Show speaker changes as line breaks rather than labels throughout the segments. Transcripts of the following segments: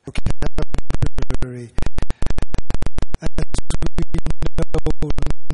vocabulary. As we know,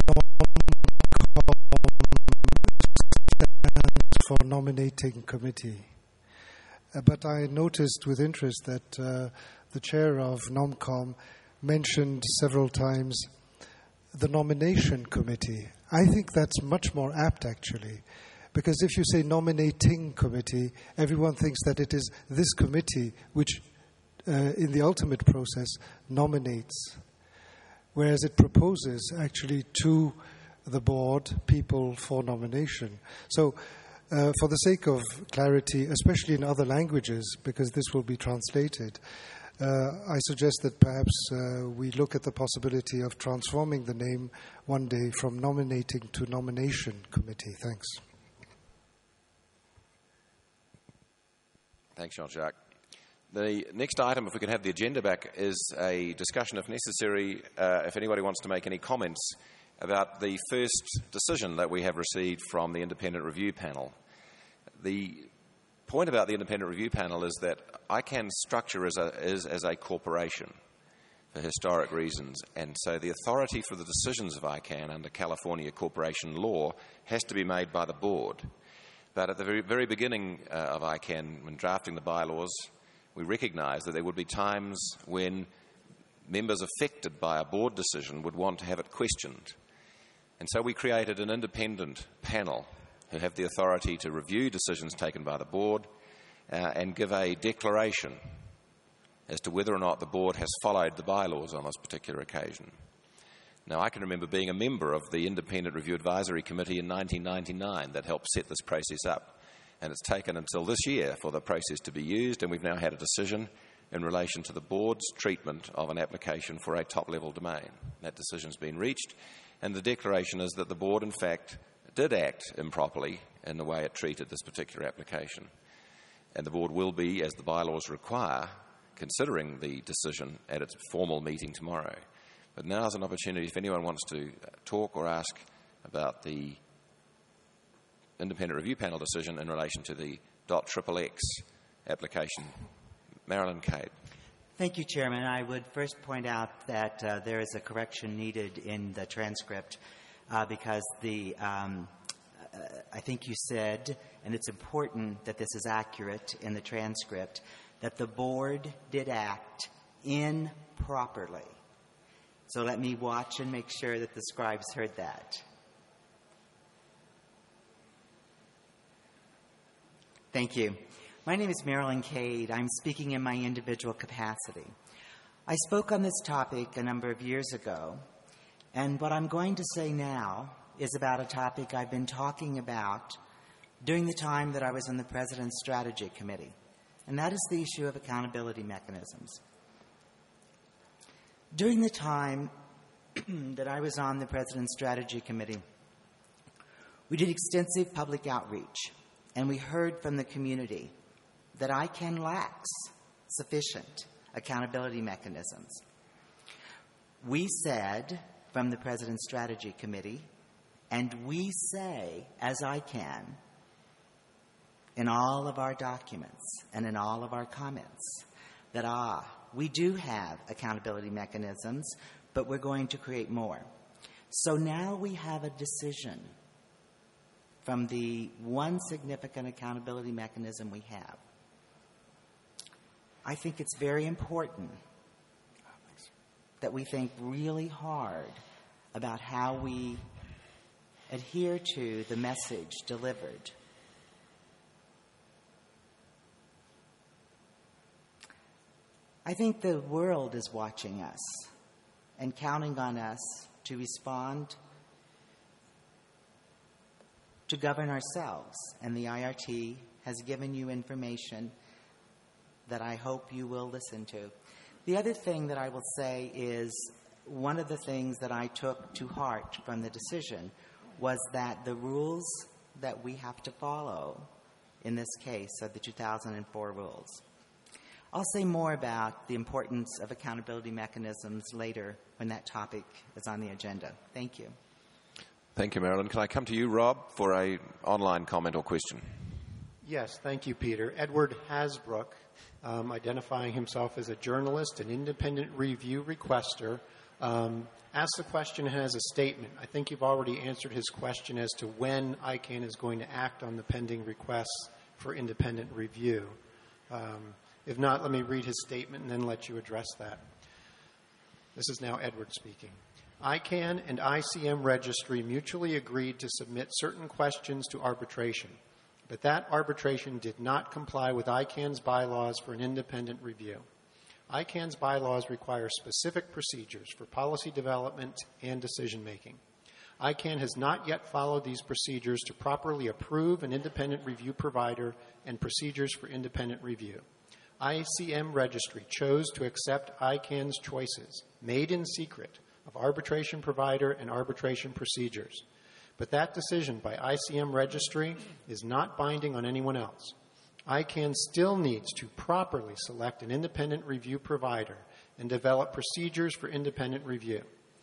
stands for nominating committee. But I noticed with interest that the chair of NomCom mentioned several times the nomination committee. I think that's much more apt, actually, because if you say nominating committee, everyone thinks that it is this committee which, in the ultimate process, nominates, whereas it proposes actually to the board people for nomination. So, for the sake of clarity, especially in other languages, because this will be translated, I suggest that perhaps we look at the possibility of transforming the name one day from nominating to nomination committee. Thanks.
Thanks, Jean-Jacques. The next item, if we could have the agenda back, is a discussion, if necessary, if anybody wants to make any comments about the first decision that we have received from the Independent Review Panel. The point about the Independent Review Panel is that ICANN's structure is as a corporation for historic reasons, and so the authority for the decisions of ICANN under California corporation law has to be made by the board. But at the very beginning of ICANN, when drafting the bylaws, we recognised that there would be times when members affected by a board decision would want to have it questioned. And so we created an independent panel who have the authority to review decisions taken by the board and give a declaration as to whether or not the board has followed the bylaws on this particular occasion. Now, I can remember being a member of the Independent Review Advisory Committee in 1999 that helped set this process up. And it's taken until this year for the process to be used, and we've now had a decision in relation to the board's treatment of an application for a top-level domain. That decision's been reached, and the declaration is that the board, in fact, did act improperly in the way it treated this particular application. And the board will be, as the bylaws require, considering the decision at its formal meeting tomorrow. But now is an opportunity if anyone wants to talk or ask about the Independent Review Panel decision in relation to the .XXX application. Marilyn Cade.
Thank you, Chairman. I would first point out that there is a correction needed in the transcript because I think you said, and it's important that this is accurate in the transcript, that the board did act improperly. So let me watch and make sure that the scribes heard that. Thank you. My name is Marilyn Cade. I'm speaking in my individual capacity. I spoke on this topic a number of years ago, and what I'm going to say now is about a topic I've been talking about during the time that I was in the President's Strategy Committee, and that is the issue of accountability mechanisms. During the time that I was on the President's Strategy Committee, we did extensive public outreach, and we heard from the community that ICANN lacks sufficient accountability mechanisms. We said from the President's Strategy Committee, and we say as ICANN in all of our documents and in all of our comments that, we do have accountability mechanisms, but we're going to create more. So now we have a decision from the one significant accountability mechanism we have. I think it's very important that we think really hard about how we adhere to the message delivered. I think the world is watching us and counting on us to respond, to govern ourselves, and the IRT has given you information that I hope you will listen to. The other thing that I will say is one of the things that I took to heart from the decision was that the rules that we have to follow in this case are the 2004 rules. I'll say more about the importance of accountability mechanisms later when that topic is on the agenda. Thank you.
Thank you, Marilyn. Can I come to you, Rob, for an online comment or question?
Yes, thank you, Peter. Edward Hasbrook identifying himself as a journalist, an independent review requester, asked the question and has a statement. I think you've already answered his question as to when ICANN is going to act on the pending requests for independent review. If not, let me read his statement and then let you address that. This is now Edward speaking. ICANN and ICM Registry mutually agreed to submit certain questions to arbitration, but that arbitration did not comply with ICANN's bylaws for an independent review. ICANN's bylaws require specific procedures for policy development and decision-making. ICANN has not yet followed these procedures to properly approve an independent review provider and procedures for independent review. ICM Registry chose to accept ICANN's choices, made in secret, of arbitration provider and arbitration procedures. But that decision by ICM Registry is not binding on anyone else. ICANN still needs to properly select an independent review provider and develop procedures for independent review.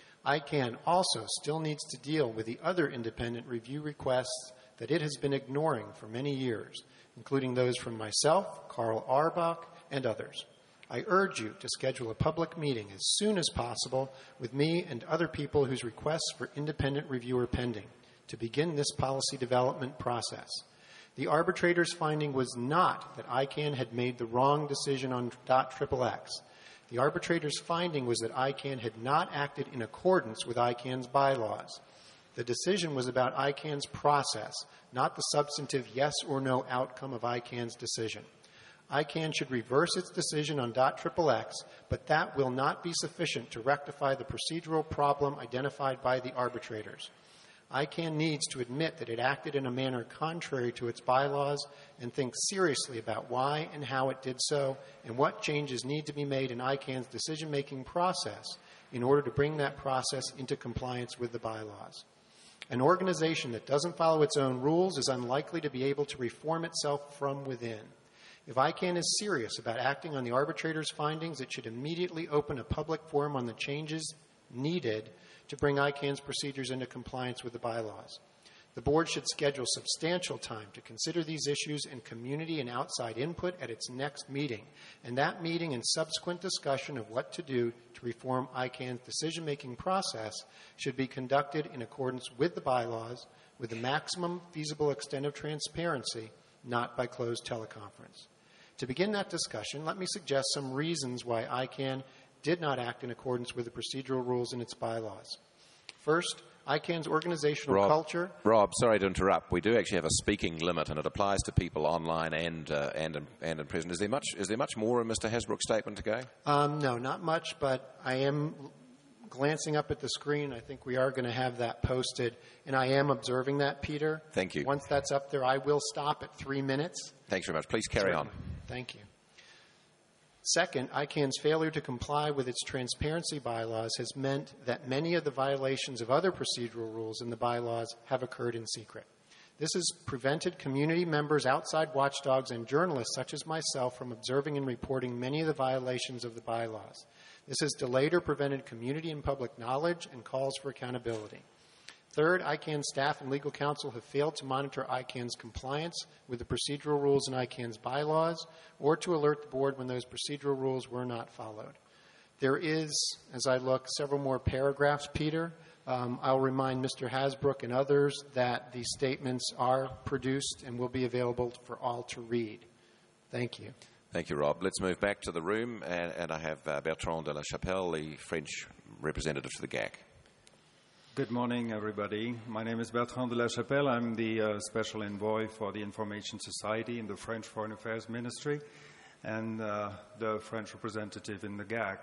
ICANN also still needs to deal with the other independent review requests that it has been ignoring for many years, including those from myself, Karl Auerbach, and others. I urge you to schedule a public meeting as soon as possible with me and other people whose requests for independent review are pending to begin this policy development process. The arbitrator's finding was not that ICANN had made the wrong decision on .XXX. The arbitrator's finding was that ICANN had not acted in accordance with ICANN's bylaws. The decision was about ICANN's process, not the substantive yes or no outcome of ICANN's decision. ICANN should reverse its decision on .XXX, but that will not be sufficient to rectify the procedural problem identified by the arbitrators. ICANN needs to admit that it acted in a manner contrary to its bylaws and think seriously about why and how it did so and what changes need to be made in ICANN's decision-making process in order to bring that process into compliance with the bylaws. An organization that doesn't follow its own rules is unlikely to be able to reform itself from within. If ICANN is serious about acting on the arbitrator's findings, it should immediately open a public forum on the changes needed to bring ICANN's procedures into compliance with the bylaws. The board should schedule substantial time to consider these issues and community and outside input at its next meeting, and that meeting and subsequent discussion of what to do to reform ICANN's decision-making process should be conducted in accordance with the bylaws with the maximum feasible extent of transparency, not by closed teleconference. To begin that discussion, let me suggest some reasons why ICANN did not act in accordance with the procedural rules in its bylaws. First, ICANN's organizational culture...
Rob, sorry to interrupt. We do actually have a speaking limit, and it applies to people online and in prison. Is there much more in Mr. Hasbrook's statement to go?
No, not much, but I am glancing up at the screen. I think we are going to have that posted, and I am observing that, Peter.
Thank you.
Once that's up there, I will stop at 3 minutes.
Thanks very much. Please carry on.
Thank you. Second, ICANN's failure to comply with its transparency bylaws has meant that many of the violations of other procedural rules in the bylaws have occurred in secret. This has prevented community members, outside watchdogs, and journalists such as myself from observing and reporting many of the violations of the bylaws. This has delayed or prevented community and public knowledge and calls for accountability. Third, ICANN staff and legal counsel have failed to monitor ICANN's compliance with the procedural rules in ICANN's bylaws or to alert the board when those procedural rules were not followed. There is, as I look, several more paragraphs, Peter. I'll remind Mr. Hasbrook and others that these statements are produced and will be available for all to read. Thank you.
Thank you, Rob. Let's move back to the room, and I have Bertrand de la Chapelle, the French representative to the GAC.
Good morning, everybody. My name is Bertrand de la Chapelle. I'm the Special Envoy for the Information Society in the French Foreign Affairs Ministry and the French representative in the GAC.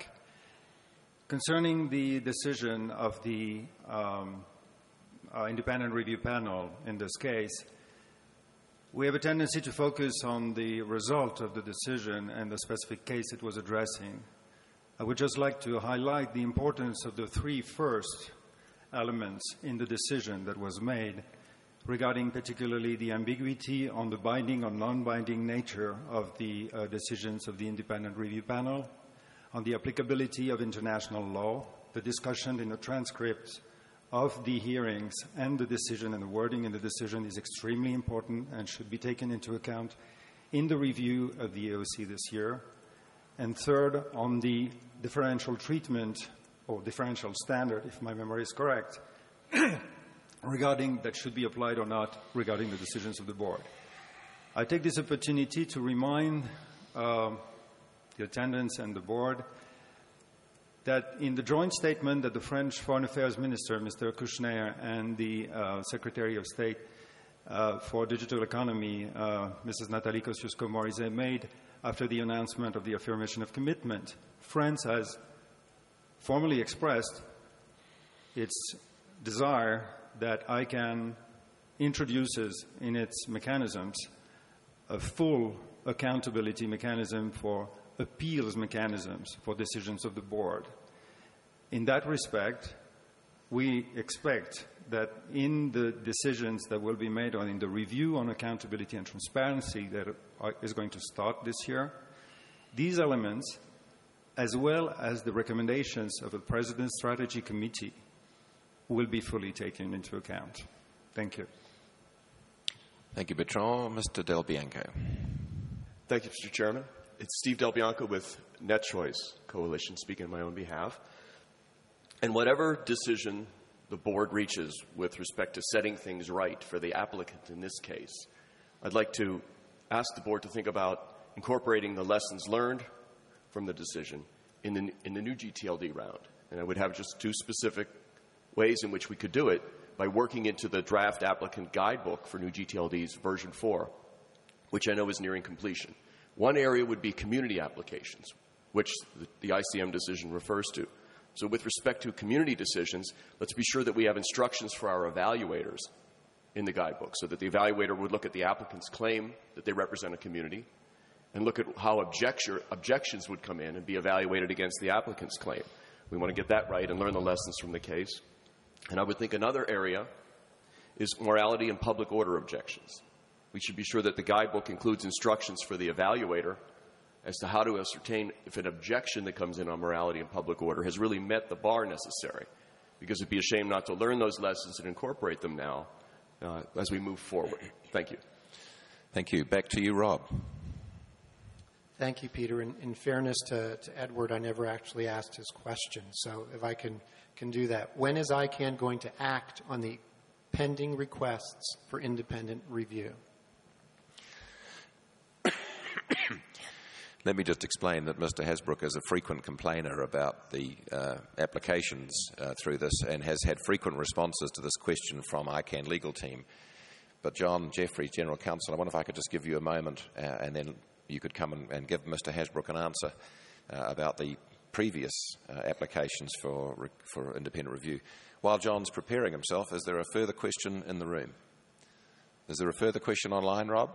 Concerning the decision of the independent review panel in this case, we have a tendency to focus on the result of the decision and the specific case it was addressing. I would just like to highlight the importance of the three first elements in the decision that was made regarding particularly the ambiguity on the binding or non-binding nature of the decisions of the independent review panel, on the applicability of international law, the discussion in the transcripts of the hearings and the decision and the wording in the decision is extremely important and should be taken into account, in the review of the AOC this year. And third, on the differential treatment or differential standard, if my memory is correct, regarding that should be applied or not regarding the decisions of the board. I take this opportunity to remind the attendants and the board that in the joint statement that the French Foreign Affairs Minister, Mr. Kouchner, and the Secretary of State for Digital Economy, Mrs. Nathalie Kosciusko-Morizet, made after the announcement of the affirmation of commitment, France has formally expressed its desire that ICANN introduces in its mechanisms a full accountability mechanism for appeals mechanisms for decisions of the board. In that respect, we expect that in the decisions that will be made in the review on accountability and transparency that is going to start this year, these elements, as well as the recommendations of the President's Strategy Committee, will be fully taken into account. Thank you.
Thank you, Bertrand. Mr. Del Bianco.
Thank you, Mr. Chairman. It's Steve Del Bianco with NetChoice Coalition, speaking on my own behalf. And whatever decision the board reaches with respect to setting things right for the applicant in this case, I'd like to ask the board to think about incorporating the lessons learned from the decision in the new GTLD round. And I would have just two specific ways in which we could do it by working into the draft applicant guidebook for new GTLD's version 4, which I know is nearing completion. One area would be community applications, which the ICM decision refers to. So with respect to community decisions, let's be sure that we have instructions for our evaluators in the guidebook so that the evaluator would look at the applicant's claim that they represent a community and look at how objections would come in and be evaluated against the applicant's claim. We want to get that right and learn the lessons from the case. And I would think another area is morality and public order objections. We should be sure that the guidebook includes instructions for the evaluator as to how to ascertain if an objection that comes in on morality and public order has really met the bar necessary, because it'd be a shame not to learn those lessons and incorporate them now as we move forward. Thank you.
Thank you. Back to you, Rob.
Thank you, Peter. In fairness to Edward, I never actually asked his question, so if I can do that. When is ICANN going to act on the pending requests for independent review?
Let me just explain that Mr. Hasbrouck is a frequent complainer about the applications through this and has had frequent responses to this question from ICANN legal team. But John Jeffrey, General Counsel, I wonder if I could just give you a moment and then you could come and give Mr. Hasbrouck an answer about the previous applications for independent review. While John's preparing himself, is there a further question in the room? Is there a further question online, Rob?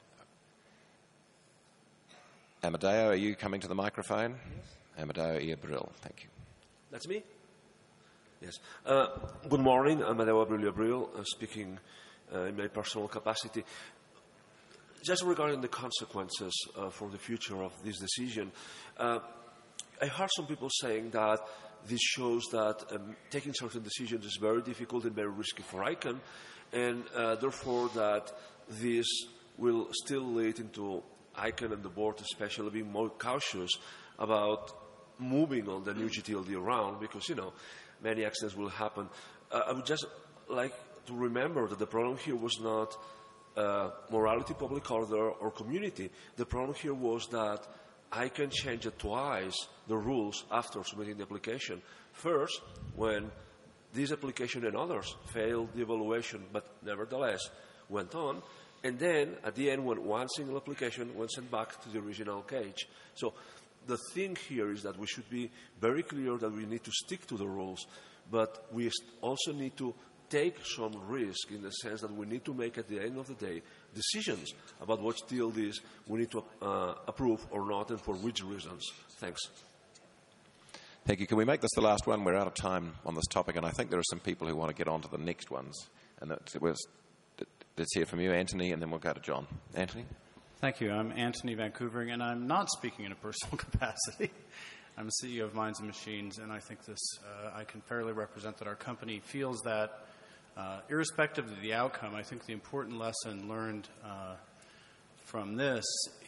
Amadeo, are you coming to the microphone? Yes. Amadeo Abril, thank you.
That's me? Yes. Good morning, Amadeo Abril, speaking in my personal capacity. Just regarding the consequences for the future of this decision, I heard some people saying that this shows that taking certain decisions is very difficult and very risky for ICANN, and therefore that this will still lead into ICANN and the board especially being more cautious about moving on the new GTLD round because, many accidents will happen. I would just like to remember that the problem here was not morality, public order, or community. The problem here was that ICANN changed twice the rules after submitting the application. First, when this application and others failed the evaluation, but nevertheless went on, and then, at the end, when one single application was sent back to the original cage. So the thing here is that we should be very clear that we need to stick to the rules, but we also need to take some risk in the sense that we need to make, at the end of the day, decisions about what GTLDs we need to approve or not and for which reasons. Thanks.
Thank you. Can we make this the last one? We're out of time on this topic, and I think there are some people who want to get on to the next ones. And let's hear from you, Anthony, and then we'll go to John. Anthony?
Thank you. I'm Anthony Vancouvering, and I'm not speaking in a personal capacity. I'm the CEO of Minds and Machines, and I think I can fairly represent that our company feels that irrespective of the outcome, I think the important lesson learned from this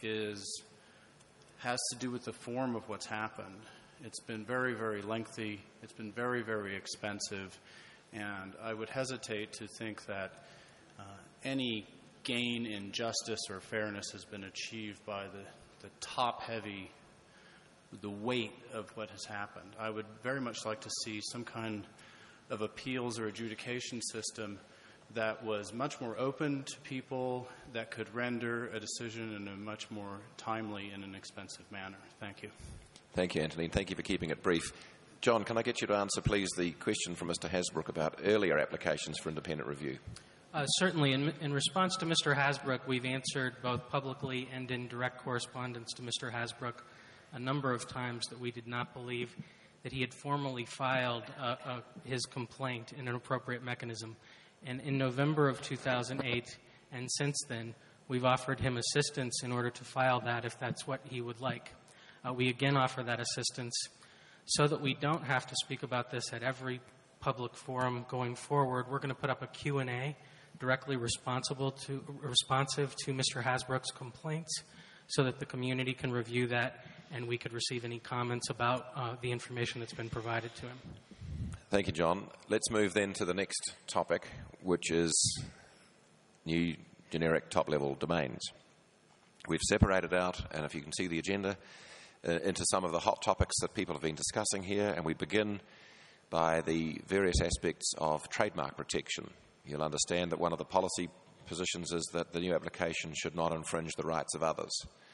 has to do with the form of what's happened. It's been very, very lengthy. It's been very, very expensive. And I would hesitate to think that any gain in justice or fairness has been achieved by the top-heavy, the weight of what has happened. I would very much like to see some kind of appeals or adjudication system that was much more open to people, that could render a decision in a much more timely and inexpensive manner. Thank you.
Thank you, Anthony, and thank you for keeping it brief. John, can I get you to answer, please, the question from Mr. Hasbrook about earlier applications for independent review?
Certainly. In response to Mr. Hasbrook, we've answered both publicly and in direct correspondence to Mr. Hasbrook a number of times that we did not believe that he had formally filed his complaint in an appropriate mechanism. And in November of 2008, and since then, we've offered him assistance in order to file that if that's what he would like. We again offer that assistance so that we don't have to speak about this at every public forum going forward. We're going to put up a Q&A directly responsive to Mr. Hasbrook's complaints so that the community can review that and we could receive any comments about the information that's been provided to him.
Thank you, John. Let's move then to the next topic, which is new generic top-level domains. We've separated out, and if you can see the agenda, into some of the hot topics that people have been discussing here, and we begin by the various aspects of trademark protection. You'll understand that one of the policy positions is that the new application should not infringe the rights of others.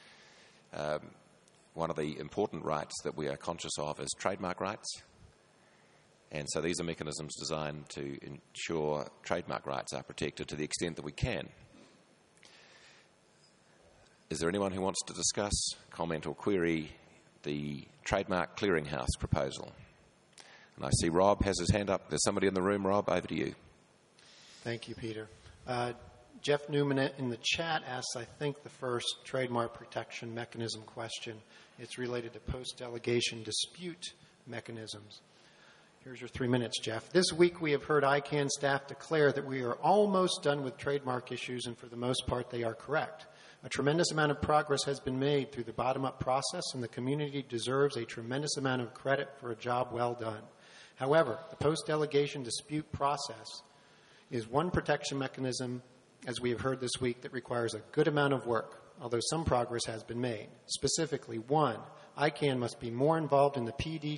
One of the important rights that we are conscious of is trademark rights. And so these are mechanisms designed to ensure trademark rights are protected to the extent that we can. Is there anyone who wants to discuss, comment or query the Trademark Clearinghouse proposal? And I see Rob has his hand up. There's somebody in the room. Rob, over to you.
Thank you, Peter. Jeff Newman in the chat asks, I think, the first trademark protection mechanism question. It's related to post-delegation dispute mechanisms. Here's your 3 minutes, Jeff. This week we have heard ICANN staff declare that we are almost done with trademark issues, and for the most part they are correct. A tremendous amount of progress has been made through the bottom-up process, and the community deserves a tremendous amount of credit for a job well done. However, the post-delegation dispute process is one protection mechanism, as we have heard this week, that requires a good amount of work, although some progress has been made. Specifically, 1, ICANN must be more involved in the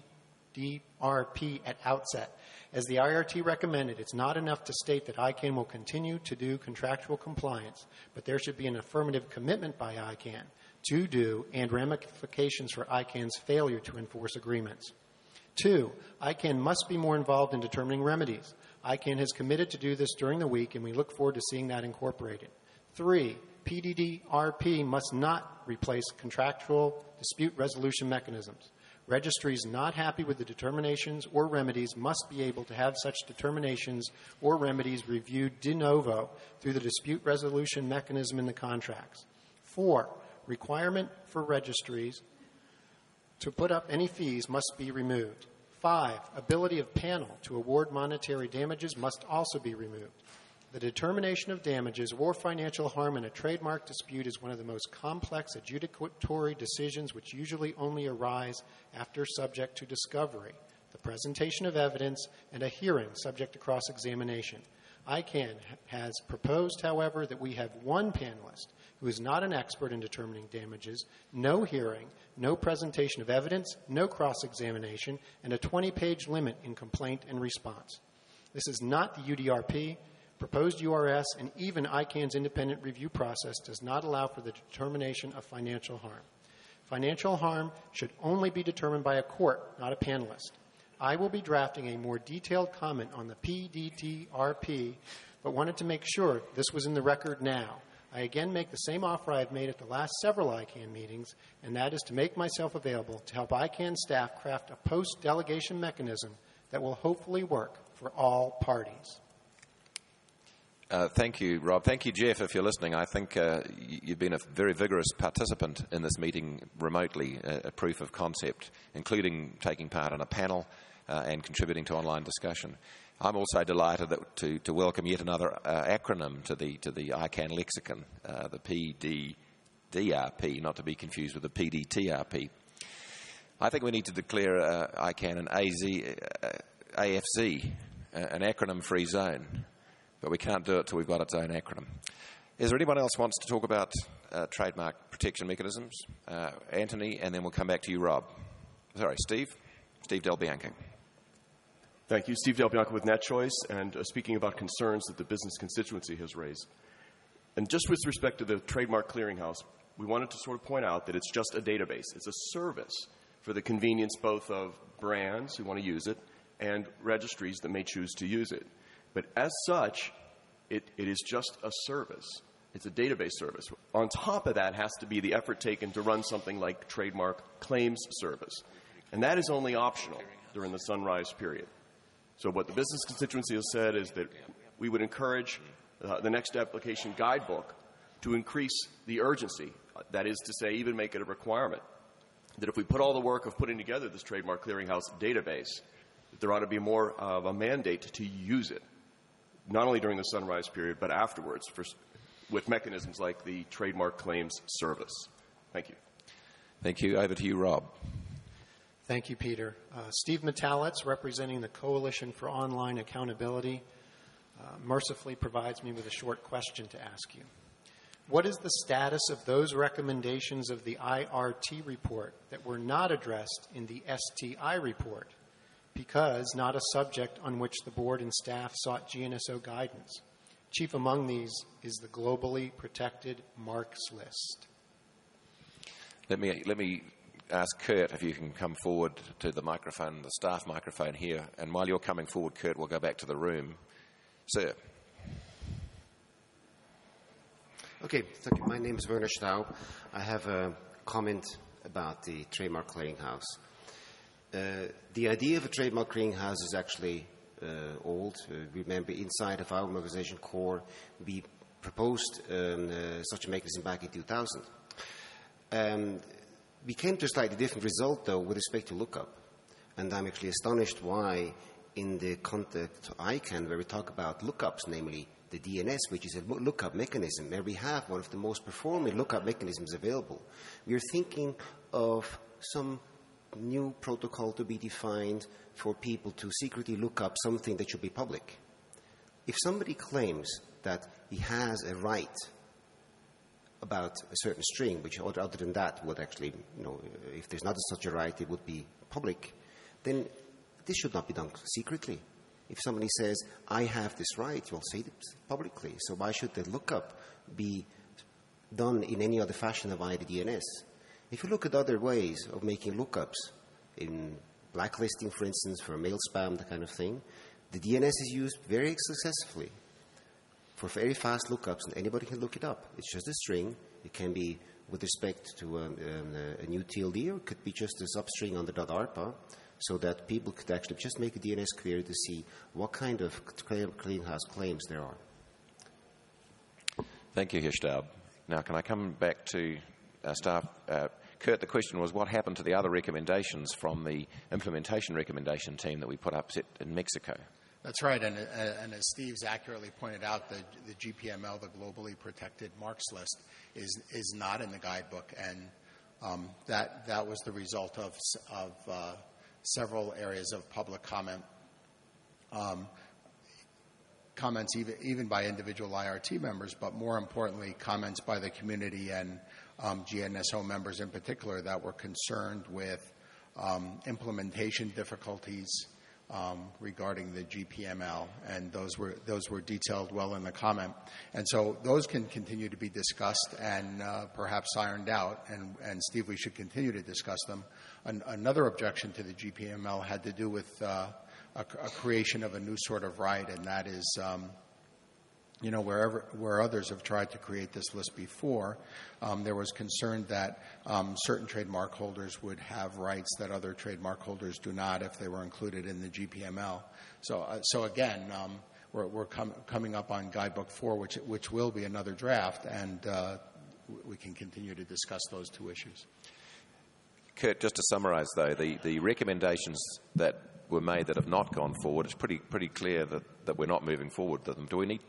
PDDRP at outset. As the IRT recommended, it's not enough to state that ICANN will continue to do contractual compliance, but there should be an affirmative commitment by ICANN to do and ramifications for ICANN's failure to enforce agreements. 2, ICANN must be more involved in determining remedies. ICANN has committed to do this during the week, and we look forward to seeing that incorporated. 3, PDDRP must not replace contractual dispute resolution mechanisms. Registries not happy with the determinations or remedies must be able to have such determinations or remedies reviewed de novo through the dispute resolution mechanism in the contracts. 4, requirement for registries to put up any fees must be removed. 5, ability of panel to award monetary damages must also be removed. The determination of damages or financial harm in a trademark dispute is one of the most complex adjudicatory decisions which usually only arise after subject to discovery, the presentation of evidence, and a hearing subject to cross-examination. ICANN has proposed, however, that we have one panelist who is not an expert in determining damages, no hearing, no presentation of evidence, no cross-examination, and a 20-page limit in complaint and response. This is not the UDRP. Proposed URS and even ICANN's independent review process does not allow for the determination of financial harm. Financial harm should only be determined by a court, not a panelist. I will be drafting a more detailed comment on the PDDRP, but wanted to make sure this was in the record now. I again make the same offer I have made at the last several ICANN meetings, and that is to make myself available to help ICANN staff craft a post-delegation mechanism that will hopefully work for all parties.
Thank you, Rob. Thank you, Jeff, if you're listening. I think you've been a very vigorous participant in this meeting remotely, a proof of concept, including taking part in a panel and contributing to online discussion. I'm also delighted to welcome yet another acronym to the ICANN lexicon, the PDRP, not to be confused with the PDTRP. I think we need to declare ICANN an AFZ, an acronym-free zone, but we can't do it till we've got its own acronym. Is there anyone else who wants to talk about trademark protection mechanisms? Anthony, and then we'll come back to you, Rob. Sorry, Steve Del Bianco.
Thank you. Steve Del Bianco with NetChoice, and speaking about concerns that the business constituency has raised. And just with respect to the Trademark Clearinghouse, we wanted to sort of point out that it's just a database. It's a service for the convenience both of brands who want to use it and registries that may choose to use it. But as such, it is just a service. It's a database service. On top of that has to be the effort taken to run something like trademark claims service. And that is only optional during the sunrise period. So what the business constituency has said is that we would encourage the next application guidebook to increase the urgency. That is to say, even make it a requirement that if we put all the work of putting together this Trademark Clearinghouse database, that there ought to be more of a mandate to use it, not only during the sunrise period, but afterwards, with mechanisms like the Trademark Claims Service. Thank you.
Thank you. Over to you, Rob.
Thank you, Peter. Steve Metalitz, representing the Coalition for Online Accountability, mercifully provides me with a short question to ask you. What is the status of those recommendations of the IRT report that were not addressed in the STI report because not a subject on which the board and staff sought GNSO guidance? Chief among these is the globally protected marks list.
Let me ask Kurt if you can come forward to the microphone, the staff microphone here. And while you're coming forward, Kurt, we'll go back to the room. Sir.
Okay, thank you. My name is Werner Staub. I have a comment about the Trademark Clearinghouse. The idea of a Trademark Clearinghouse is actually old. Remember, inside of our organization core, we proposed such a mechanism back in 2000. We came to a slightly different result, though, with respect to lookup. And I'm actually astonished why, in the context of ICANN, where we talk about lookups, namely the DNS, which is a lookup mechanism, where we have one of the most performing lookup mechanisms available, we are thinking of some new protocol to be defined for people to secretly look up something that should be public. If somebody claims that he has a right about a certain string, which other than that would actually, if there's not such a right, it would be public, then this should not be done secretly. If somebody says, I have this right, you'll say it publicly. So why should the lookup be done in any other fashion via the DNS? If you look at other ways of making lookups, in blacklisting, for instance, for mail spam, that kind of thing, the DNS is used very successfully for very fast lookups, and anybody can look it up. It's just a string. It can be with respect to a new TLD, or it could be just a substring on the .arpa, so that people could actually just make a DNS query to see what kind of clearinghouse claims there are.
Thank you, Hirschtaub. Now, can I come back to staff? Kurt, the question was, what happened to the other recommendations from the implementation recommendation team that we put up in Mexico?
That's right, and as Steve's accurately pointed out, the GPML, the Globally Protected Marks List, is not in the guidebook, and that was the result of several areas of public comment, comments even by individual IRT members, but more importantly, comments by the community and GNSO members in particular that were concerned with implementation difficulties regarding the GPML, and those were detailed well in the comment. And so those can continue to be discussed and perhaps ironed out, and Steve, we should continue to discuss them. Another objection to the GPML had to do with a creation of a new sort of right, and that is, where others have tried to create this list before, there was concern that certain trademark holders would have rights that other trademark holders do not if they were included in the GPML. So again, we're coming up on Guidebook 4, which will be another draft, and we can continue to discuss those two issues.
Kurt, just to summarize, though, the recommendations that were made that have not gone forward, it's pretty clear that we're not moving forward with them. Do we need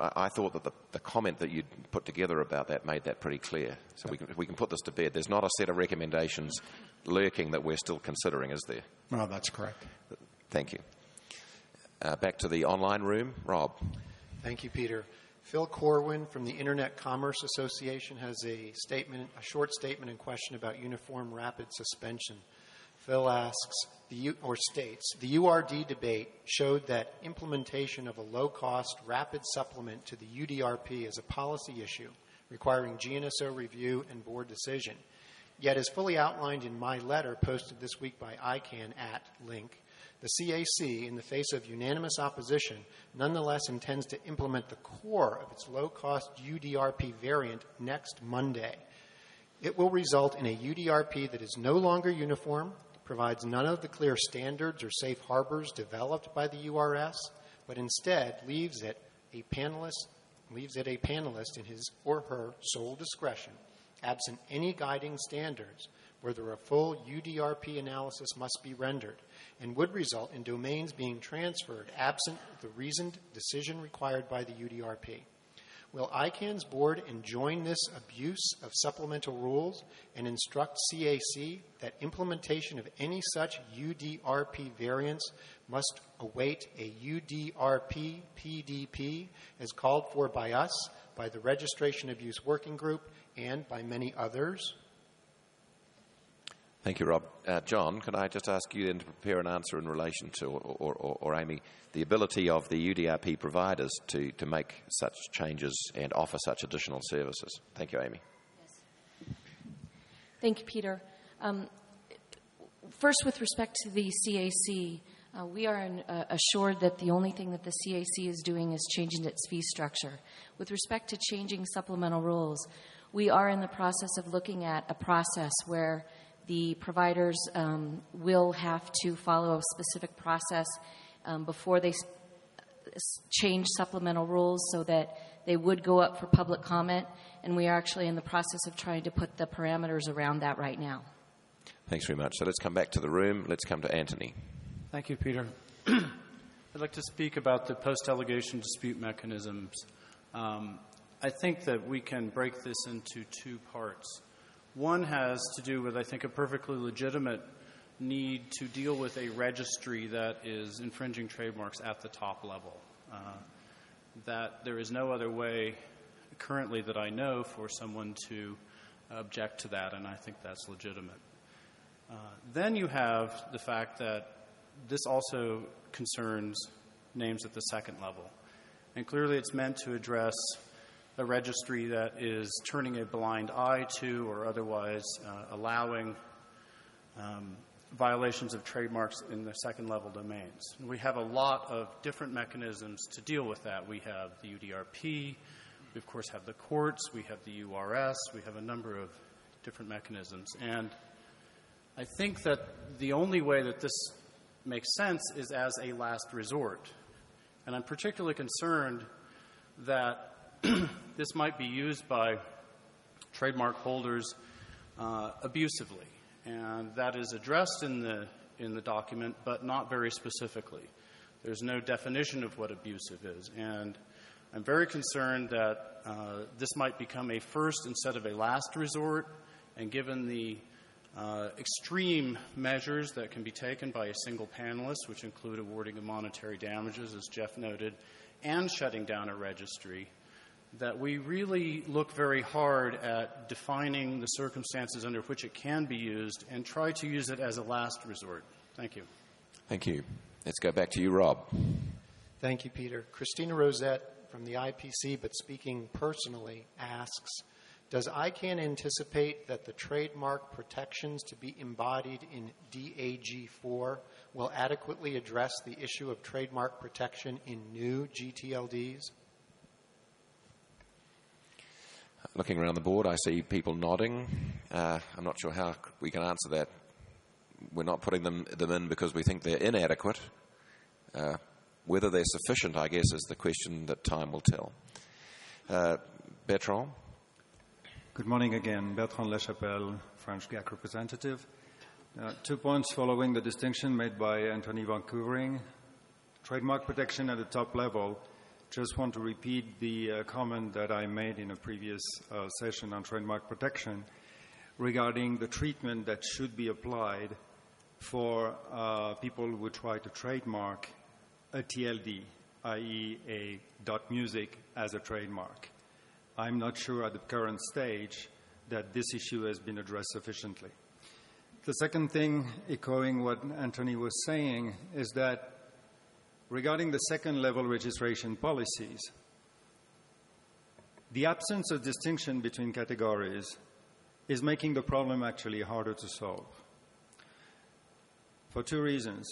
I thought that the comment that you'd put together about that made that pretty clear. So we can put this to bed. There's not a set of recommendations lurking that we're still considering, is there?
No, that's correct.
Thank you. Back to the online room. Rob.
Thank you, Peter. Phil Corwin from the Internet Commerce Association has a short statement and question about uniform rapid suspension. Phil asks, states, the URD debate showed that implementation of a low-cost rapid supplement to the UDRP is a policy issue requiring GNSO review and board decision. Yet, as fully outlined in my letter posted this week by ICANN at link, the CAC, in the face of unanimous opposition, nonetheless intends to implement the core of its low-cost UDRP variant next Monday. It will result in a UDRP that is no longer uniform, provides none of the clear standards or safe harbors developed by the URS, but instead leaves it a panelist in his or her sole discretion, absent any guiding standards, whether a full UDRP analysis must be rendered, and would result in domains being transferred absent the reasoned decision required by the UDRP. Will ICANN's board enjoin this abuse of supplemental rules and instruct CAC that implementation of any such UDRP variants must await a UDRP PDP as called for by us, by the Registration Abuse Working Group, and by many others?
Thank you, Rob. John, can I just ask you then to prepare an answer in relation to, or Amy, the ability of the UDRP providers to make such changes and offer such additional services? Thank you, Amy.
Yes. Thank you, Peter. First, with respect to the CAC, we are assured that the only thing that the CAC is doing is changing its fee structure. With respect to changing supplemental rules, we are in the process of looking at a process where the providers will have to follow a specific process before they change supplemental rules so that they would go up for public comment, and we are actually in the process of trying to put the parameters around that right now.
Thanks very much. So let's come back to the room. Let's come to Anthony.
Thank you, Peter. I'd like to speak about the post-delegation dispute mechanisms. I think that we can break this into two parts. One has to do with, I think, a perfectly legitimate need to deal with a registry that is infringing trademarks at the top level. That there is no other way currently that I know for someone to object to that, and I think that's legitimate. Then you have the fact that this also concerns names at the second level. And clearly it's meant to address a registry that is turning a blind eye to or otherwise allowing violations of trademarks in the second-level domains. And we have a lot of different mechanisms to deal with that. We have the UDRP, we, of course, have the courts, we have the URS, we have a number of different mechanisms. And I think that the only way that this makes sense is as a last resort. And I'm particularly concerned that this might be used by trademark holders abusively, and that is addressed in the document, but not very specifically. There's no definition of what abusive is, and I'm very concerned that this might become a first instead of a last resort, and given the extreme measures that can be taken by a single panelist, which include awarding of monetary damages, as Jeff noted, and shutting down a registry, that we really look very hard at defining the circumstances under which it can be used and try to use it as a last resort. Thank you.
Thank you. Let's go back to you, Rob.
Thank you, Peter. Christina Rosette from the IPC, but speaking personally, asks, does ICANN anticipate that the trademark protections to be embodied in DAG4 will adequately address the issue of trademark protection in new GTLDs?
Looking around the board, I see people nodding. I'm not sure how we can answer that. We're not putting them in because we think they're inadequate. Whether they're sufficient, I guess, is the question that time will tell. Bertrand?
Good morning again. Bertrand Lechapelle, French GAC representative. 2 points following the distinction made by Anthony Van Koevering. Trademark protection at the top level just want to repeat the comment that I made in a previous session on trademark protection regarding the treatment that should be applied for people who try to trademark a TLD, i.e. a .music as a trademark. I'm not sure at the current stage that this issue has been addressed sufficiently. The second thing, echoing what Anthony was saying, is that regarding the second-level registration policies, the absence of distinction between categories is making the problem actually harder to solve. For two reasons.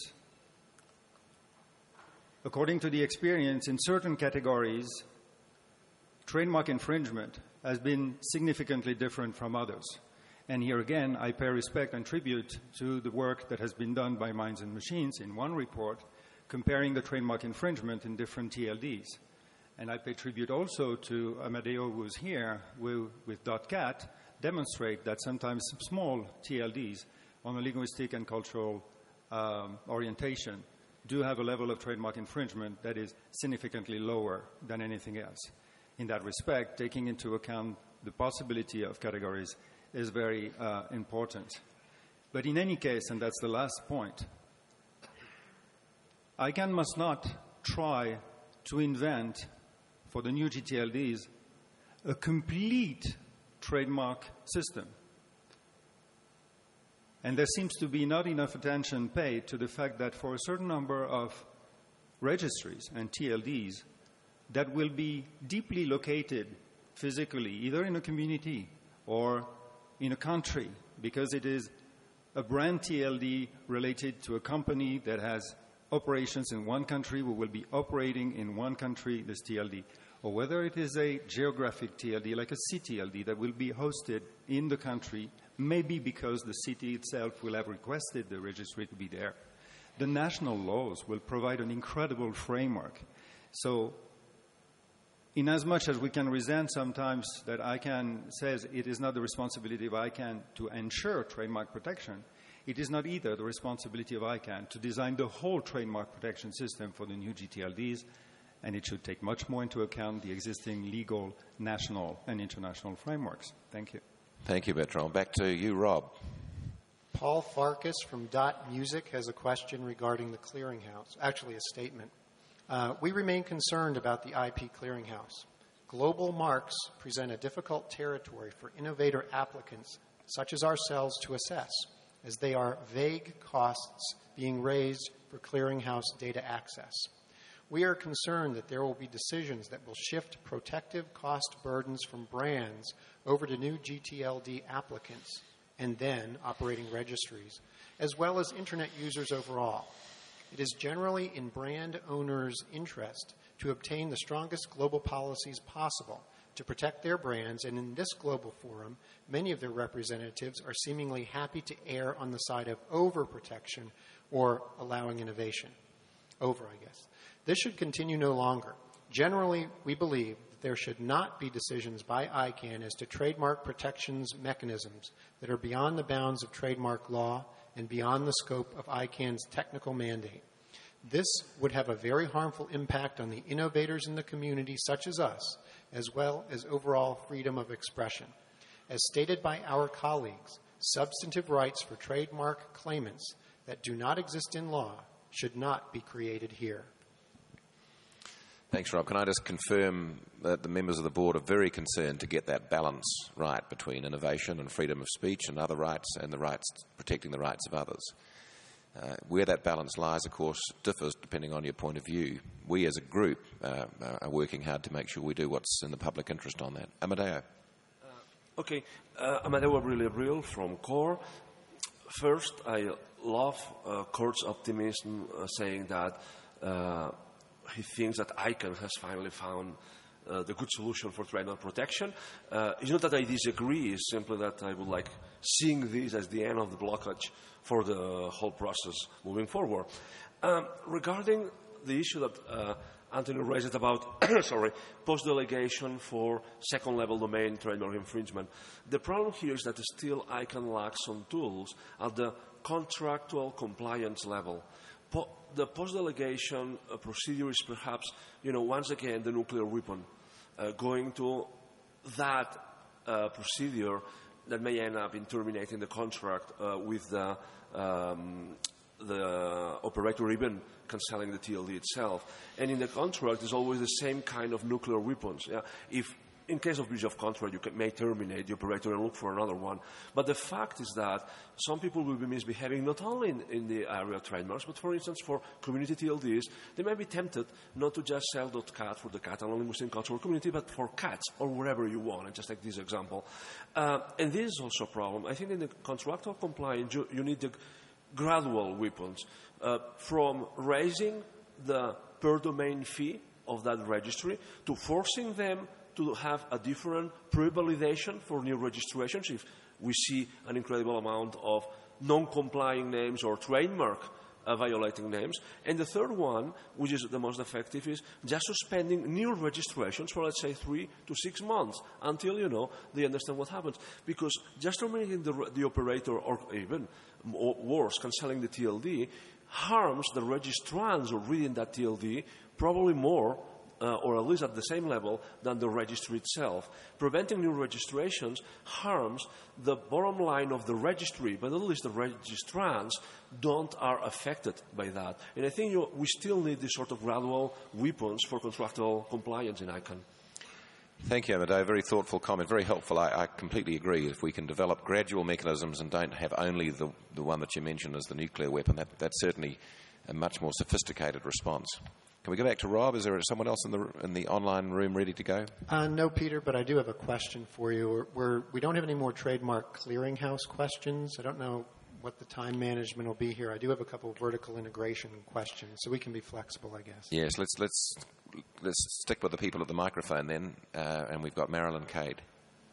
According to the experience, in certain categories, trademark infringement has been significantly different from others. And here again, I pay respect and tribute to the work that has been done by Minds and Machines in one report comparing the trademark infringement in different TLDs. And I pay tribute also to Amadeo, who's here, who, with .cat, demonstrate that sometimes small TLDs on a linguistic and cultural orientation do have a level of trademark infringement that is significantly lower than anything else. In that respect, taking into account the possibility of categories is very important. But in any case, and that's the last point, ICANN must not try to invent, for the new GTLDs, a complete trademark system. And there seems to be not enough attention paid to the fact that for a certain number of registries and TLDs that will be deeply located physically, either in a community or in a country, because it is a brand TLD related to a company that has operations in one country, who will be operating in one country, this TLD, or whether it is a geographic TLD, like a CTLD, that will be hosted in the country, maybe because the city itself will have requested the registry to be there. The national laws will provide an incredible framework. So, in as much as we can resent sometimes that ICANN says it is not the responsibility of ICANN to ensure trademark protection, it is not either the responsibility of ICANN to design the whole trademark protection system for the new GTLDs, and it should take much more into account the existing legal, national, and international frameworks. Thank you.
Thank you, Bertrand. Back to you, Rob.
Paul Farkas from .music has a question regarding the clearinghouse, actually a statement. We remain concerned about the IP clearinghouse. Global marks present a difficult territory for innovator applicants such as ourselves to assess, as they are vague costs being raised for clearinghouse data access. We are concerned that there will be decisions that will shift protective cost burdens from brands over to new GTLD applicants and then operating registries, as well as Internet users overall. It is generally in brand owners' interest to obtain the strongest global policies possible to protect their brands, and in this global forum, many of their representatives are seemingly happy to err on the side of overprotection or allowing innovation. This should continue no longer. Generally, we believe that there should not be decisions by ICANN as to trademark protections mechanisms that are beyond the bounds of trademark law and beyond the scope of ICANN's technical mandate. This would have a very harmful impact on the innovators in the community, such as us, as well as overall freedom of expression. As stated by our colleagues, substantive rights for trademark claimants that do not exist in law should not be created here.
Thanks, Rob. Can I just confirm that the members of the board are very concerned to get that balance right between innovation and freedom of speech and other rights and the rights, protecting the rights of others. Where that balance lies, of course, differs depending on your point of view. We as a group are working hard to make sure we do what's in the public interest on that. Amadeo.
Amadeo Abril from CORE. First, I love Kurt's optimism saying that he thinks that ICANN has finally found the good solution for trademark protection. It's not that I disagree, it's simply that I would like seeing this as the end of the blockage for the whole process moving forward. Regarding the issue that Anthony raised about post-delegation for second-level domain trademark infringement, the problem here is that still ICANN lacks some tools at the contractual compliance level. The post-delegation procedure is perhaps, once again, the nuclear weapon, going to that procedure that may end up in terminating the contract with the operator even cancelling the TLD itself. And in the contract, there's always the same kind of nuclear weapons. Yeah? If in case of breach of contract, you may terminate the operator and look for another one. But the fact is that some people will be misbehaving not only in the area of trademarks, but for instance, for community TLDs, they may be tempted not to just sell .cat for the Catalan linguistic cultural community, but for cats or wherever you want. And just take this example. And this is also a problem. I think in the contractual compliance, you need the gradual weapons from raising the per domain fee of that registry to forcing them to have a different pre-validation for new registrations if we see an incredible amount of non-complying names or trademark violating names. And the third one, which is the most effective, is just suspending new registrations for, let's say, 3 to 6 months until, they understand what happens. Because just terminating the operator or even worse, cancelling the TLD, harms the registrants who are reading that TLD probably more or at least at the same level than the registry itself. Preventing new registrations harms the bottom line of the registry, but at least the registrants are affected by that. And I think we still need this sort of gradual weapons for contractual compliance in ICANN.
Thank you, Amadeo. Very thoughtful comment, very helpful. I completely agree. If we can develop gradual mechanisms and don't have only the one that you mentioned as the nuclear weapon, that's certainly a much more sophisticated response. Can we go back to Rob? Is there someone else in the online room ready to go?
No, Peter, but I do have a question for you. We don't have any more trademark clearinghouse questions. I don't know what the time management will be here. I do have a couple of vertical integration questions, so we can be flexible, I guess.
Yes, let's stick with the people at the microphone then, and we've got Marilyn Cade.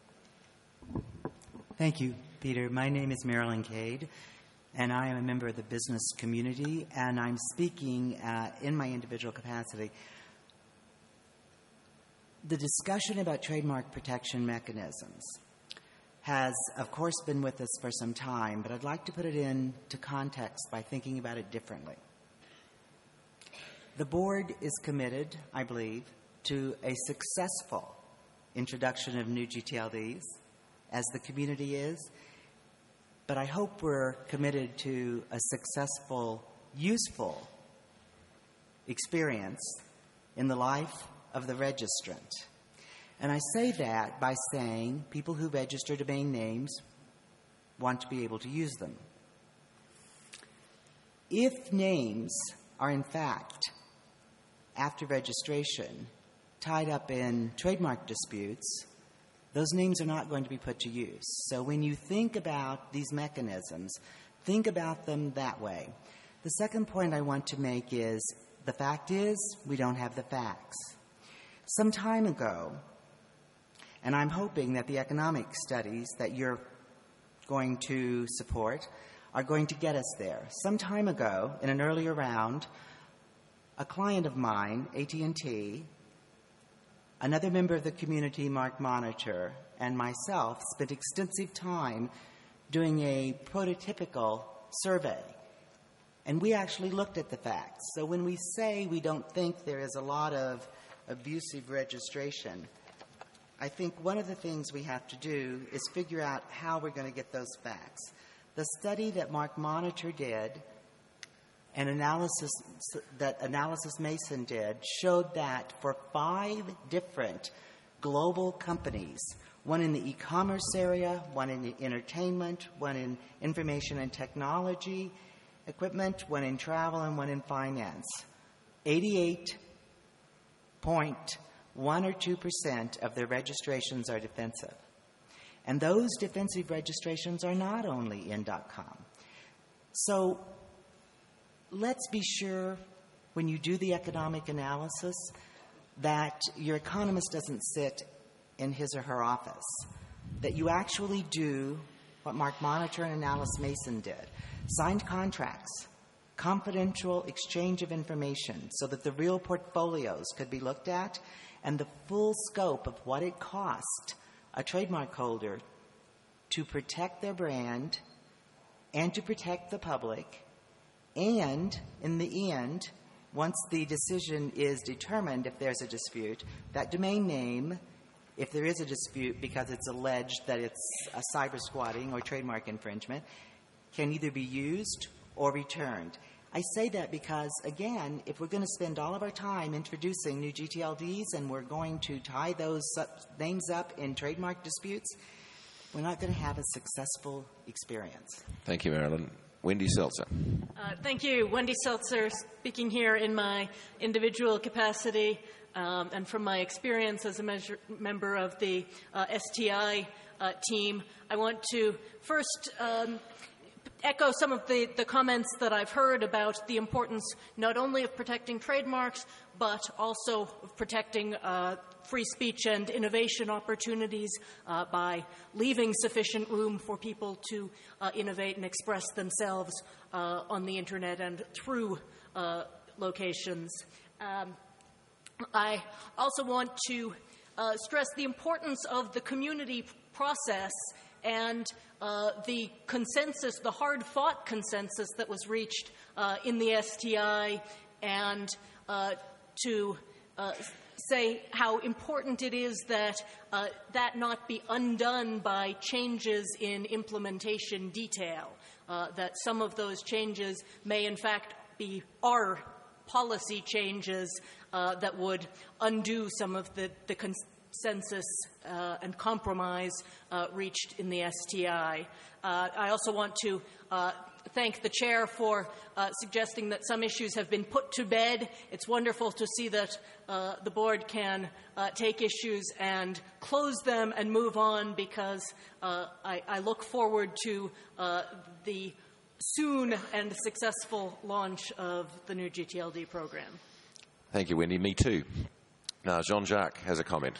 Thank you, Peter. My name is Marilyn Cade, and I am a member of the business community, and I'm speaking in my individual capacity. The discussion about trademark protection mechanisms has, of course, been with us for some time, but I'd like to put it into context by thinking about it differently. The board is committed, I believe, to a successful introduction of new GTLDs, as the community is, but I hope we're committed to a successful, useful experience in the life of the registrant. And I say that by saying people who register domain names want to be able to use them. If names are in fact, after registration, tied up in trademark disputes, those names are not going to be put to use. So when you think about these mechanisms, think about them that way. The second point I want to make is, the fact is, we don't have the facts. Some time ago, and I'm hoping that the economic studies that you're going to support are going to get us there. Some time ago, in an earlier round, a client of mine, AT&T, another member of the community, Mark Monitor, and myself spent extensive time doing a prototypical survey. And we actually looked at the facts. So when we say we don't think there is a lot of abusive registration, I think one of the things we have to do is figure out how we're going to get those facts. The study that Mark Monitor did and analysis Mason did showed that for 5 different global companies, one in the e-commerce area, one in the entertainment, one in information and technology equipment, one in travel, and one in finance, 88.1 or 2% of their registrations are defensive. And those defensive registrations are not only in .com. So let's be sure when you do the economic analysis that your economist doesn't sit in his or her office, that you actually do what Mark Monitor and Analysis Mason did. Signed contracts, confidential exchange of information so that the real portfolios could be looked at and the full scope of what it cost a trademark holder to protect their brand and to protect the public. And in the end, once the decision is determined, if there's a dispute, that domain name, if there is a dispute because it's alleged that it's a cyber squatting or trademark infringement, can either be used or returned. I say that because, again, if we're going to spend all of our time introducing new GTLDs and we're going to tie those names up in trademark disputes, we're not going to have a successful experience.
Thank you, Marilyn. Wendy Seltzer.
Thank you. Wendy Seltzer, speaking here in my individual capacity and from my experience as a member of the STI team. I want to first echo some of the comments that I've heard about the importance not only of protecting trademarks, but also of protecting free speech and innovation opportunities by leaving sufficient room for people to innovate and express themselves on the internet and through locations. I also want to stress the importance of the community process and the consensus, the hard-fought consensus that was reached in the STI, and to say how important it is that that not be undone by changes in implementation detail, that some of those changes may in fact be our policy changes that would undo some of the consensus and compromise reached in the STI. I also want to thank the chair for suggesting that some issues have been put to bed. It's wonderful to see that the board can take issues and close them and move on, because I look forward to the soon and successful launch of the new GTLD program.
Thank you, Wendy. Me too. Now, Jean-Jacques has a comment.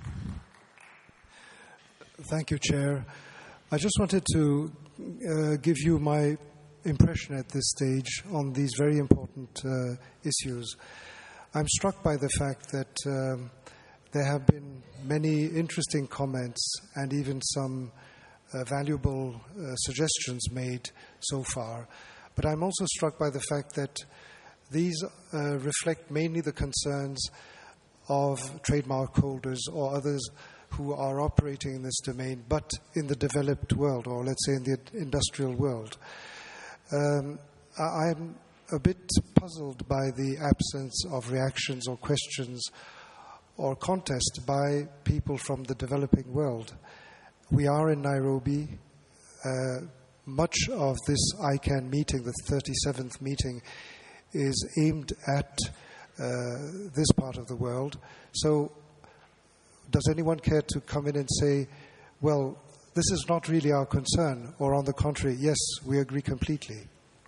Thank you, Chair. I just wanted to give you my impression at this stage on these very important issues. I'm struck by the fact that there have been many interesting comments and even some valuable suggestions made so far. But I'm also struck by the fact that these reflect mainly the concerns of trademark holders or others who are operating in this domain, but in the developed world, or let's say in the industrial world. I'm a bit puzzled by the absence of reactions or questions or contest by people from the developing world. We are in Nairobi. Much of this ICANN meeting, the 37th meeting, is aimed at this part of the world. So does anyone care to come in and say, well, this is not really our concern, or on the contrary, yes, we agree completely?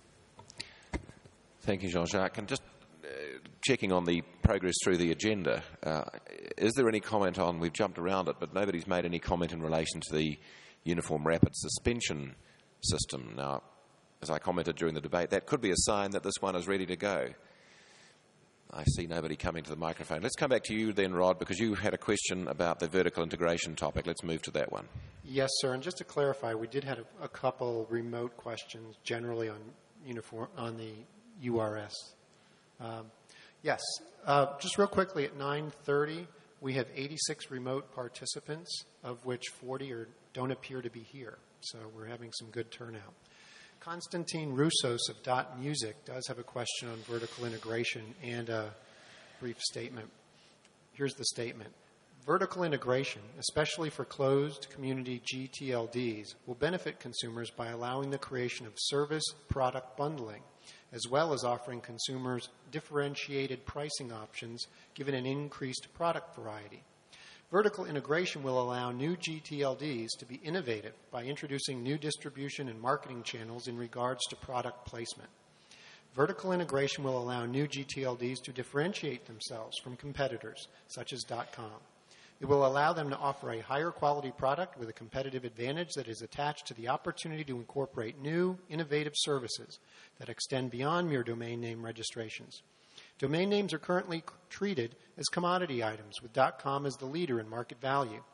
Thank you, Jean-Jacques. And just checking on the progress through the agenda, is there any comment on, we've jumped around it, but nobody's made any comment in relation to the Uniform Rapid Suspension System. Now, as I commented during the debate, that could be a sign that this one is ready to go. I see nobody coming to the microphone. Let's come back to you then, Rod, because you had a question about the vertical integration topic. Let's move to that one.
Yes, sir. And just to clarify, we did have a couple remote questions generally on the URS. Yes. Just real quickly, at 9:30, we have 86 remote participants, of which 40 don't appear to be here. So we're having some good turnout. Konstantin Roussos of Dot Music does have a question on vertical integration and a brief statement. Here's the statement. Vertical integration, especially for closed community GTLDs, will benefit consumers by allowing the creation of service product bundling, as well as offering consumers differentiated pricing options given an increased product variety. Vertical integration will allow new GTLDs to be innovative by introducing new distribution and marketing channels in regards to product placement. Vertical integration will allow new GTLDs to differentiate themselves from competitors, such as .com. It will allow them to offer a higher quality product with a competitive advantage that is attached to the opportunity to incorporate new, innovative services that extend beyond mere domain name registrations. Domain names are currently treated as commodity items, with .com as the leader in market value.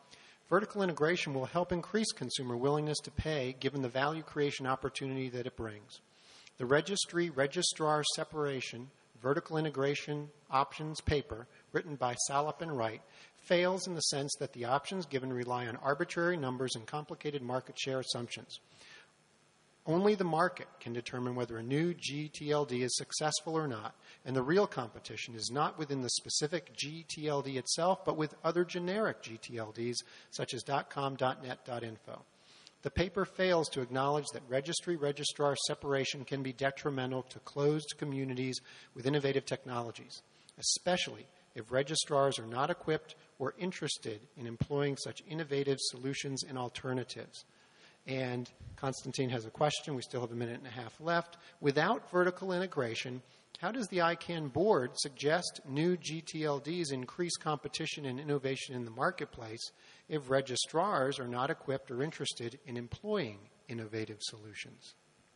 Vertical integration will help increase consumer willingness to pay given the value creation opportunity that it brings. The registry-registrar separation, vertical integration options paper, written by Salop and Wright, fails in the sense that the options given rely on arbitrary numbers and complicated market share assumptions. Only the market can determine whether a new GTLD is successful or not, and the real competition is not within the specific GTLD itself, but with other generic GTLDs such as .com, .net, .info. The paper fails to acknowledge that registry-registrar separation can be detrimental to closed communities with innovative technologies, especially if registrars are not equipped or interested in employing such innovative solutions and alternatives. And Constantine has a question. We still have a minute and a half left. Without vertical integration, how does the ICANN board suggest new GTLDs increase competition and innovation in the marketplace if registrars are not equipped or interested in employing innovative solutions?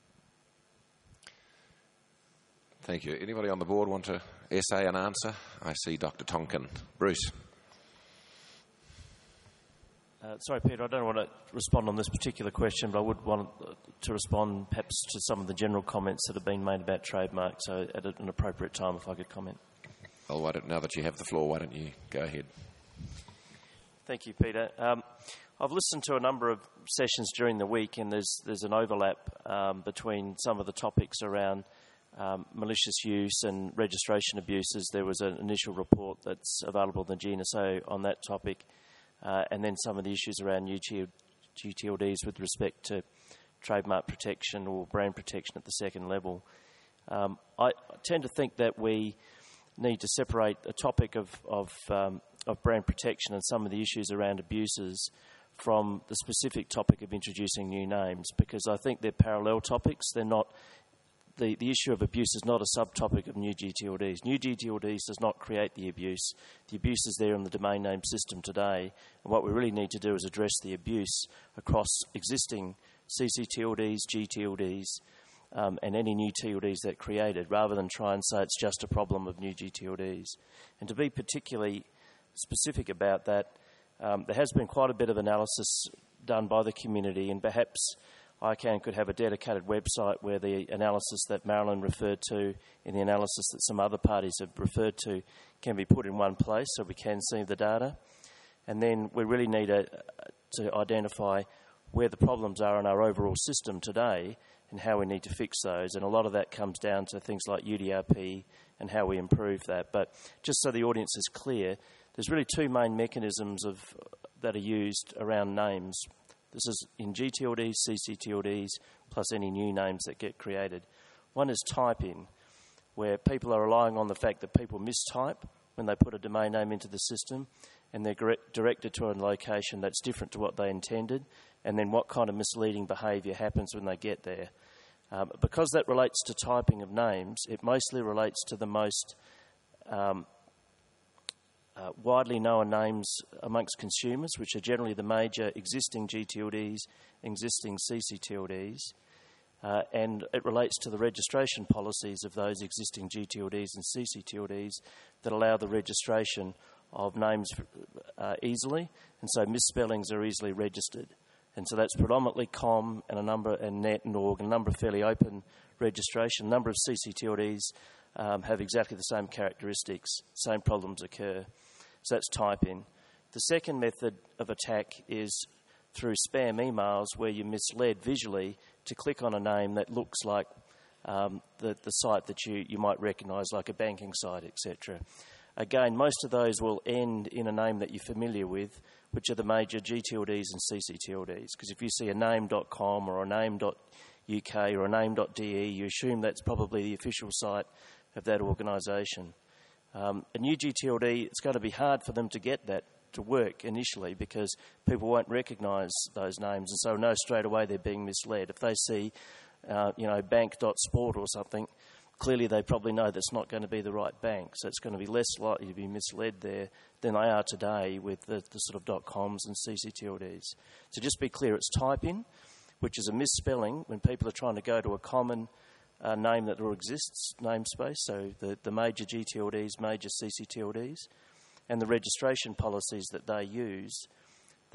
Thank you. Anybody on the board want to essay an answer? I see Dr. Tonkin. Bruce.
Sorry, Peter, I don't want to respond on this particular question, but I would want to respond perhaps to some of the general comments that have been made about trademarks, so at an appropriate time if I could comment.
Well, now that you have the floor, why don't you go ahead?
Thank you, Peter. I've listened to a number of sessions during the week, and there's an overlap between some of the topics around malicious use and registration abuses. There was an initial report that's available in the GNSO on that topic. And then some of the issues around new GTLDs with respect to trademark protection or brand protection at the second level. I tend to think that we need to separate a topic of brand protection and some of the issues around abuses from the specific topic of introducing new names, because I think they're parallel topics. They're not. The issue of abuse is not a subtopic of new GTLDs. New GTLDs does not create the abuse. The abuse is there in the domain name system today, and what we really need to do is address the abuse across existing CCTLDs, GTLDs, and any new TLDs that are created, rather than try and say it's just a problem of new GTLDs. And to be particularly specific about that, there has been quite a bit of analysis done by the community, and perhaps ICANN could have a dedicated website where the analysis that Marilyn referred to and the analysis that some other parties have referred to can be put in one place so we can see the data. And then we really need to identify where the problems are in our overall system today and how we need to fix those. And a lot of that comes down to things like UDRP and how we improve that. But just so the audience is clear, there's really two main mechanisms that are used around names. This is in GTLDs, CCTLDs, plus any new names that get created. One is type-in, where people are relying on the fact that people mistype when they put a domain name into the system, and they're directed to a location that's different to what they intended, and then what kind of misleading behaviour happens when they get there. Because that relates to typing of names, it mostly relates to the most widely known names amongst consumers, which are generally the major existing GTLDs, existing CCTLDs, and it relates to the registration policies of those existing GTLDs and CCTLDs that allow the registration of names easily, and so misspellings are easily registered. And so that's predominantly COM and NET and org, and a number of fairly open registration. A number of CCTLDs have exactly the same characteristics, same problems occur. So that's type-in. The second method of attack is through spam emails where you're misled visually to click on a name that looks like the site that you might recognise, like a banking site, etc. Again, most of those will end in a name that you're familiar with, which are the major GTLDs and CCTLDs. Because if you see a name.com or a name.uk or a name.de, you assume that's probably the official site of that organisation. A new GTLD, it's going to be hard for them to get that to work initially because people won't recognise those names, and so know straight away they're being misled. If they see, bank.sport or something, clearly they probably know that's not going to be the right bank, so it's going to be less likely to be misled there than they are today with the sort of .coms and CCTLDs. So just be clear, it's type-in, which is a misspelling when people are trying to go to a common name that already exists, namespace, so the major GTLDs, major CCTLDs, and the registration policies that they use that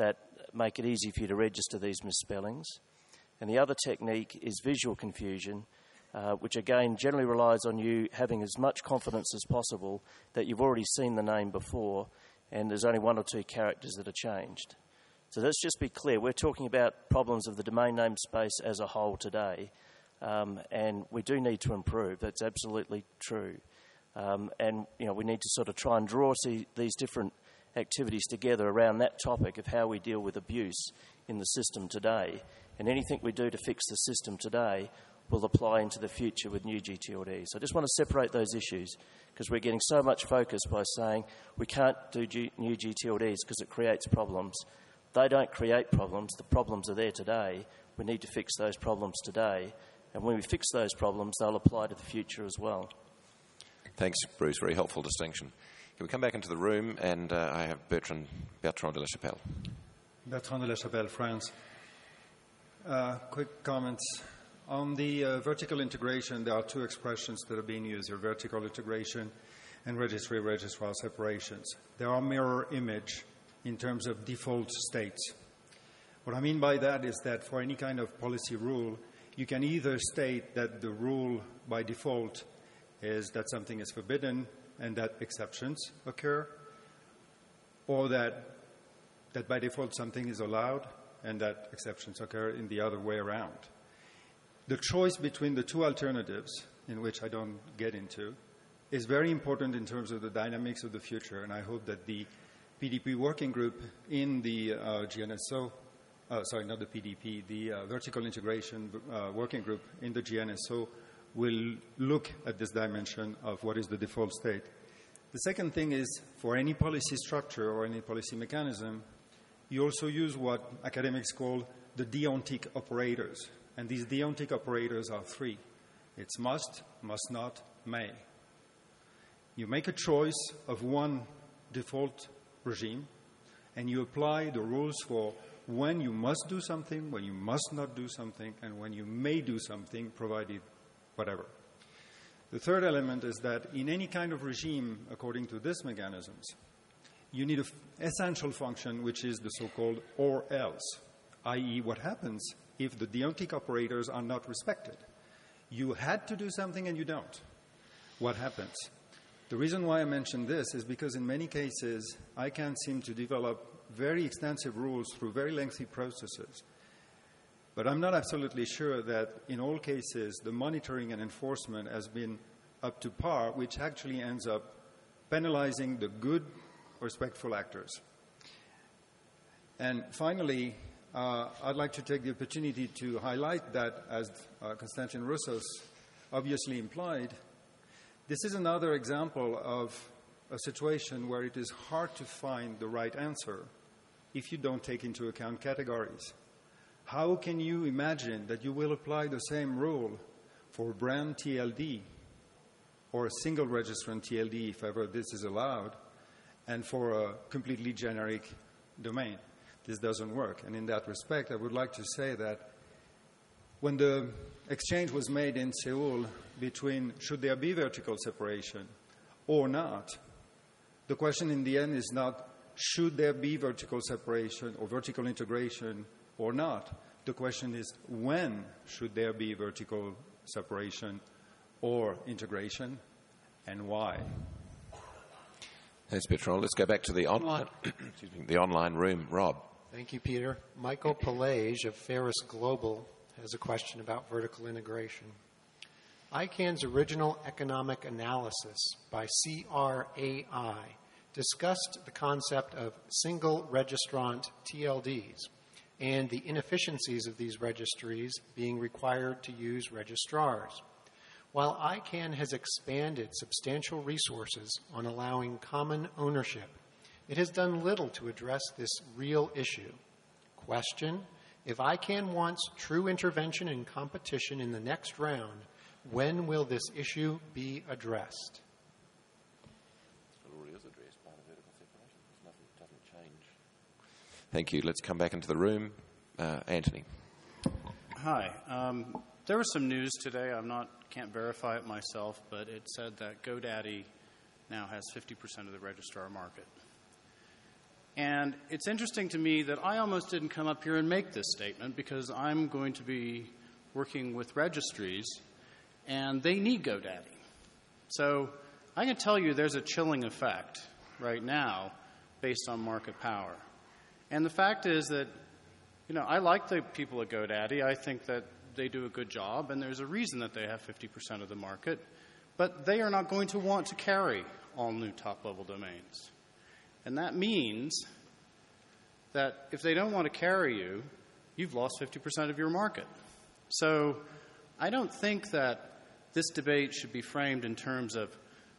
make it easy for you to register these misspellings. And the other technique is visual confusion, which again generally relies on you having as much confidence as possible that you've already seen the name before and there's only one or two characters that are changed. So let's just be clear. We're talking about problems of the domain name space as a whole today, and we do need to improve. That's absolutely true. And we need to sort of try and draw these different activities together around that topic of how we deal with abuse in the system today. And anything we do to fix the system today will apply into the future with new GTLDs. So I just want to separate those issues because we're getting so much focus by saying we can't do new GTLDs because it creates problems. They don't create problems. The problems are there today. We need to fix those problems today. And when we fix those problems, they'll apply to the future as well.
Thanks, Bruce. Very helpful distinction. Can we come back into the room? And I have Bertrand de la Chapelle.
Bertrand de la Chapelle, France. Quick comments. On the vertical integration, there are two expressions that are being used here, vertical integration and registrar separations. They are mirror image in terms of default states. What I mean by that is that for any kind of policy rule, you can either state that the rule by default is that something is forbidden and that exceptions occur, or that by default something is allowed and that exceptions occur in the other way around. The choice between the two alternatives, in which I don't get into, is very important in terms of the dynamics of the future, and I hope that the PDP working group in the GNSO, not the PDP, the vertical integration working group in the GNSO will look at this dimension of what is the default state. The second thing is, for any policy structure or any policy mechanism, you also use what academics call the deontic operators. And these deontic operators are three. It's must not, may. You make a choice of one default regime, and you apply the rules for when you must do something, when you must not do something, and when you may do something, provided whatever. The third element is that in any kind of regime, according to these mechanisms, you need an essential function, which is the so-called or else, i.e. what happens if the deontic operators are not respected. You had to do something and you don't. What happens? The reason why I mention this is because in many cases, ICANN seem to develop very extensive rules through very lengthy processes. But I'm not absolutely sure that in all cases, the monitoring and enforcement has been up to par, which actually ends up penalizing the good, respectful actors. And finally, I'd like to take the opportunity to highlight that, as Konstantin Roussos obviously implied, this is another example of a situation where it is hard to find the right answer if you don't take into account categories. How can you imagine that you will apply the same rule for brand TLD or a single registrant TLD, if ever this is allowed, and for a completely generic domain? This doesn't work. And in that respect, I would like to say that when the exchange was made in Seoul between should there be vertical separation or not, the question in the end is not should there be vertical separation or vertical integration or not. The question is when should there be vertical separation or integration and why?
Thanks, Bertrand. Let's go back to the online room. Rob.
Thank you, Peter. Michael Pelage of Ferris Global has a question about vertical integration. ICANN's original economic analysis by CRAI discussed the concept of single registrant TLDs and the inefficiencies of these registries being required to use registrars. While ICANN has expanded substantial resources on allowing common ownership, it has done little to address this real issue. Question: if ICANN wants true intervention and competition in the next round, when will this issue be addressed?
It already is addressed by the vertical separation. It doesn't change. Thank you. Let's come back into the room. Anthony.
Hi. There was some news today. Can't verify it myself, but it said that GoDaddy now has 50% of the registrar market. And it's interesting to me that I almost didn't come up here and make this statement because I'm going to be working with registries, and they need GoDaddy. So I can tell you there's a chilling effect right now based on market power. And the fact is that, I like the people at GoDaddy. I think that they do a good job, and there's a reason that they have 50% of the market. But they are not going to want to carry all new top-level domains. And that means that if they don't want to carry you, you've lost 50% of your market. So I don't think that this debate should be framed in terms of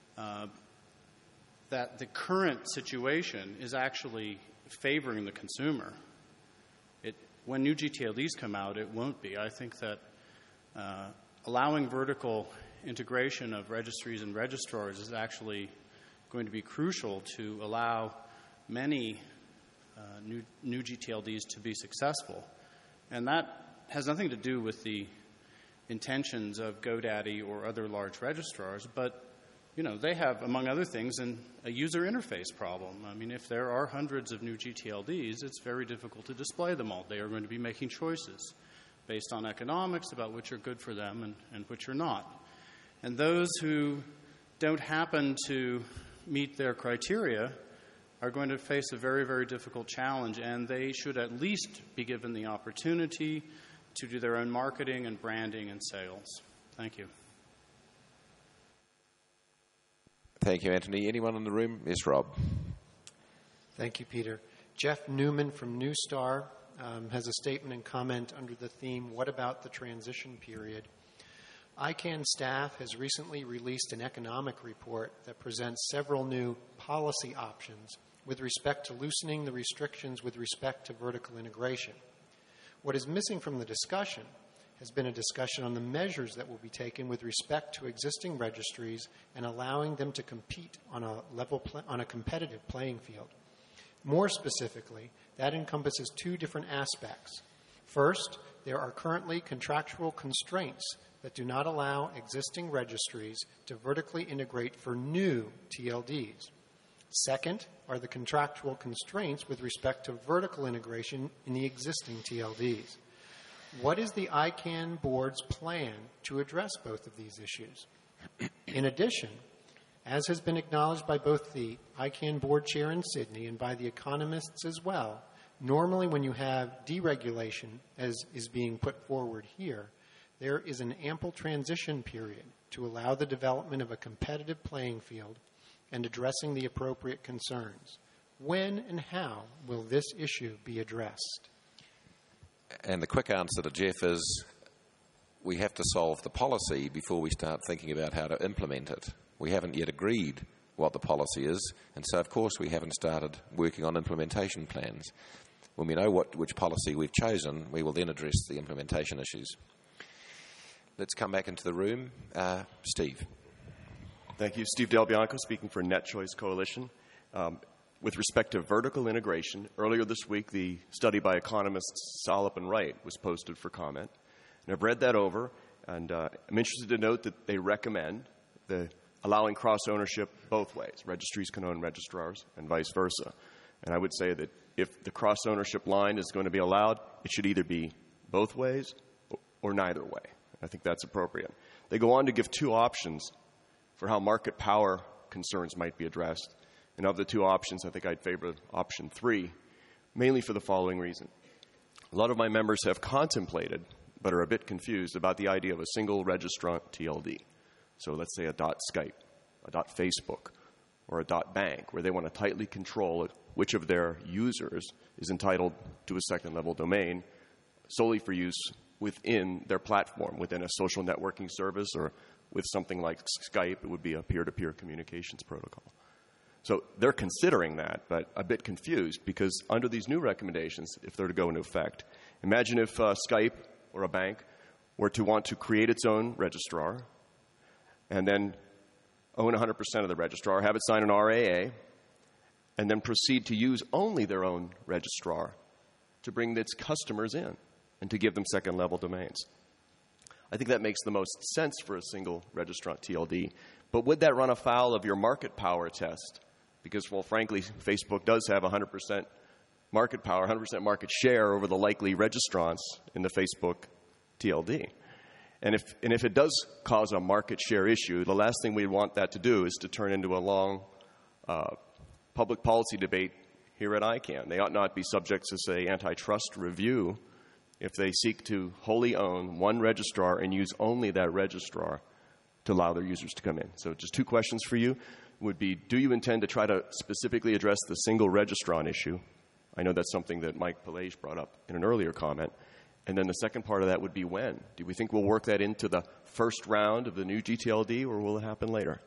that the current situation is actually favoring the consumer. When new GTLDs come out, it won't be. I think that allowing vertical integration of registries and registrars is actually going to be crucial to allow many new GTLDs to be successful. And that has nothing to do with the intentions of GoDaddy or other large registrars, but they have, among other things, a user interface problem. I mean, if there are hundreds of new GTLDs, it's very difficult to display them all. They are going to be making choices based on economics about which are good for them and which are not. And those who don't happen to meet their criteria are going to face a very, very difficult challenge, and they should at least be given the opportunity to do their own marketing and branding and sales. Thank you.
Thank you, Anthony. Anyone in the room? Yes, Rob.
Thank you, Peter. Jeff Newman from New Star has a statement and comment under the theme, "What about the transition period?" ICANN staff has recently released an economic report that presents several new policy options with respect to loosening the restrictions with respect to vertical integration. What is missing from the discussion has been a discussion on the measures that will be taken with respect to existing registries and allowing them to compete on a competitive playing field. More specifically, that encompasses two different aspects. First, there are currently contractual constraints that do not allow existing registries to vertically integrate for new TLDs. Second are the contractual constraints with respect to vertical integration in the existing TLDs. What is the ICANN board's plan to address both of these issues? In addition, as has been acknowledged by both the ICANN board chair in Sydney and by the economists as well, normally when you have deregulation, as is being put forward here, there is an ample transition period to allow the development of a competitive playing field and addressing the appropriate concerns. When and how will this issue be addressed?
And the quick answer to Jeff is we have to solve the policy before we start thinking about how to implement it. We haven't yet agreed what the policy is, and so, of course, we haven't started working on implementation plans. When we know which policy we've chosen, we will then address the implementation issues. Let's come back into the room. Steve.
Thank you. Steve Del Bianco speaking for NetChoice Coalition. With respect to vertical integration, earlier this week the study by economists Salop and Wright was posted for comment. And I've read that over, and I'm interested to note that they recommend allowing cross-ownership both ways. Registries can own registrars and vice versa. And I would say that if the cross-ownership line is going to be allowed, it should either be both ways or neither way. I think that's appropriate. They go on to give two options for how market power concerns might be addressed. And of the two options, I think I'd favor option 3, mainly for the following reason. A lot of my members have contemplated, but are a bit confused about the idea of a single registrant TLD. So let's say a .Skype, a .Facebook, or a .bank, where they want to tightly control which of their users is entitled to a second-level domain solely for use within their platform, within a social networking service, or with something like Skype, it would be a peer-to-peer communications protocol. So they're considering that, but a bit confused, because under these new recommendations, if they're to go into effect, imagine if Skype or a bank were to want to create its own registrar and then own 100% of the registrar, have it sign an RAA, and then proceed to use only their own registrar to bring its customers in and to give them second-level domains. I think that makes the most sense for a single registrant TLD. But would that run afoul of your market power test because, well, frankly, Facebook does have 100% market power, 100% market share over the likely registrants in the Facebook TLD. And if it does cause a market share issue, the last thing we want that to do is to turn into a long public policy debate here at ICANN. They ought not be subject to, say, antitrust review if they seek to wholly own one registrar and use only that registrar to allow their users to come in. So just two questions for you would be, do you intend to try to specifically address the single registrant issue? I know that's something that Mike Pelage brought up in an earlier comment. And then the second part of that would be when? Do we think we'll work that into the first round of the new GTLD, or will it happen later?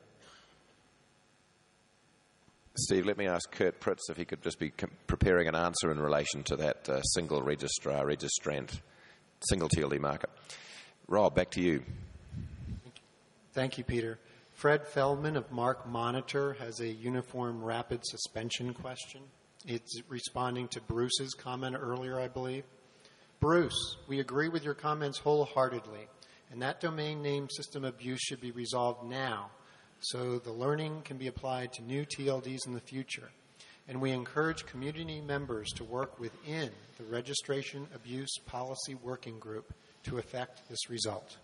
Steve, let me ask Kurt Pritz if he could just be preparing an answer in relation to that single registrar, registrant, single TLD market. Rob, back to you.
Thank you, Peter. Fred Feldman of Mark Monitor has a uniform rapid suspension question. It's responding to Bruce's comment earlier, I believe. Bruce, we agree with your comments wholeheartedly, and that domain name system abuse should be resolved now so the learning can be applied to new TLDs in the future. And we encourage community members to work within the Registration Abuse Policy Working Group to effect this result.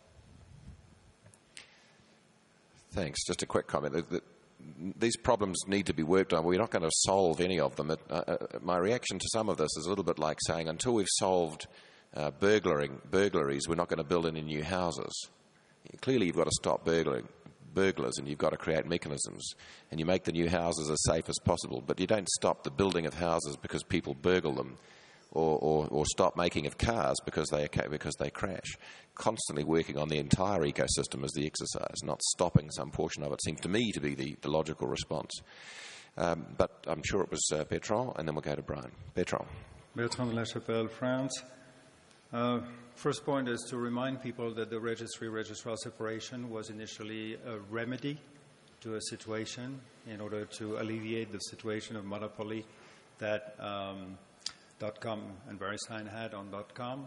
Thanks. Just a quick comment. These problems need to be worked on. We're not going to solve any of them. My reaction to some of this is a little bit like saying, until we've solved burglaries, we're not going to build any new houses. Clearly, you've got to stop burglars, and you've got to create mechanisms, and you make the new houses as safe as possible. But you don't stop the building of houses because people burgle them, or stop making of cars because they crash. Constantly working on the entire ecosystem is the exercise, not stopping some portion of it seems to me to be the logical response. But I'm sure it was Bertrand, and then we'll go to Brian. Bertrand.
Bertrand de la Chapelle, France. First point is to remind people that the registrar separation was initially a remedy to a situation in order to alleviate the situation of monopoly that .com and VeriSign had on .com.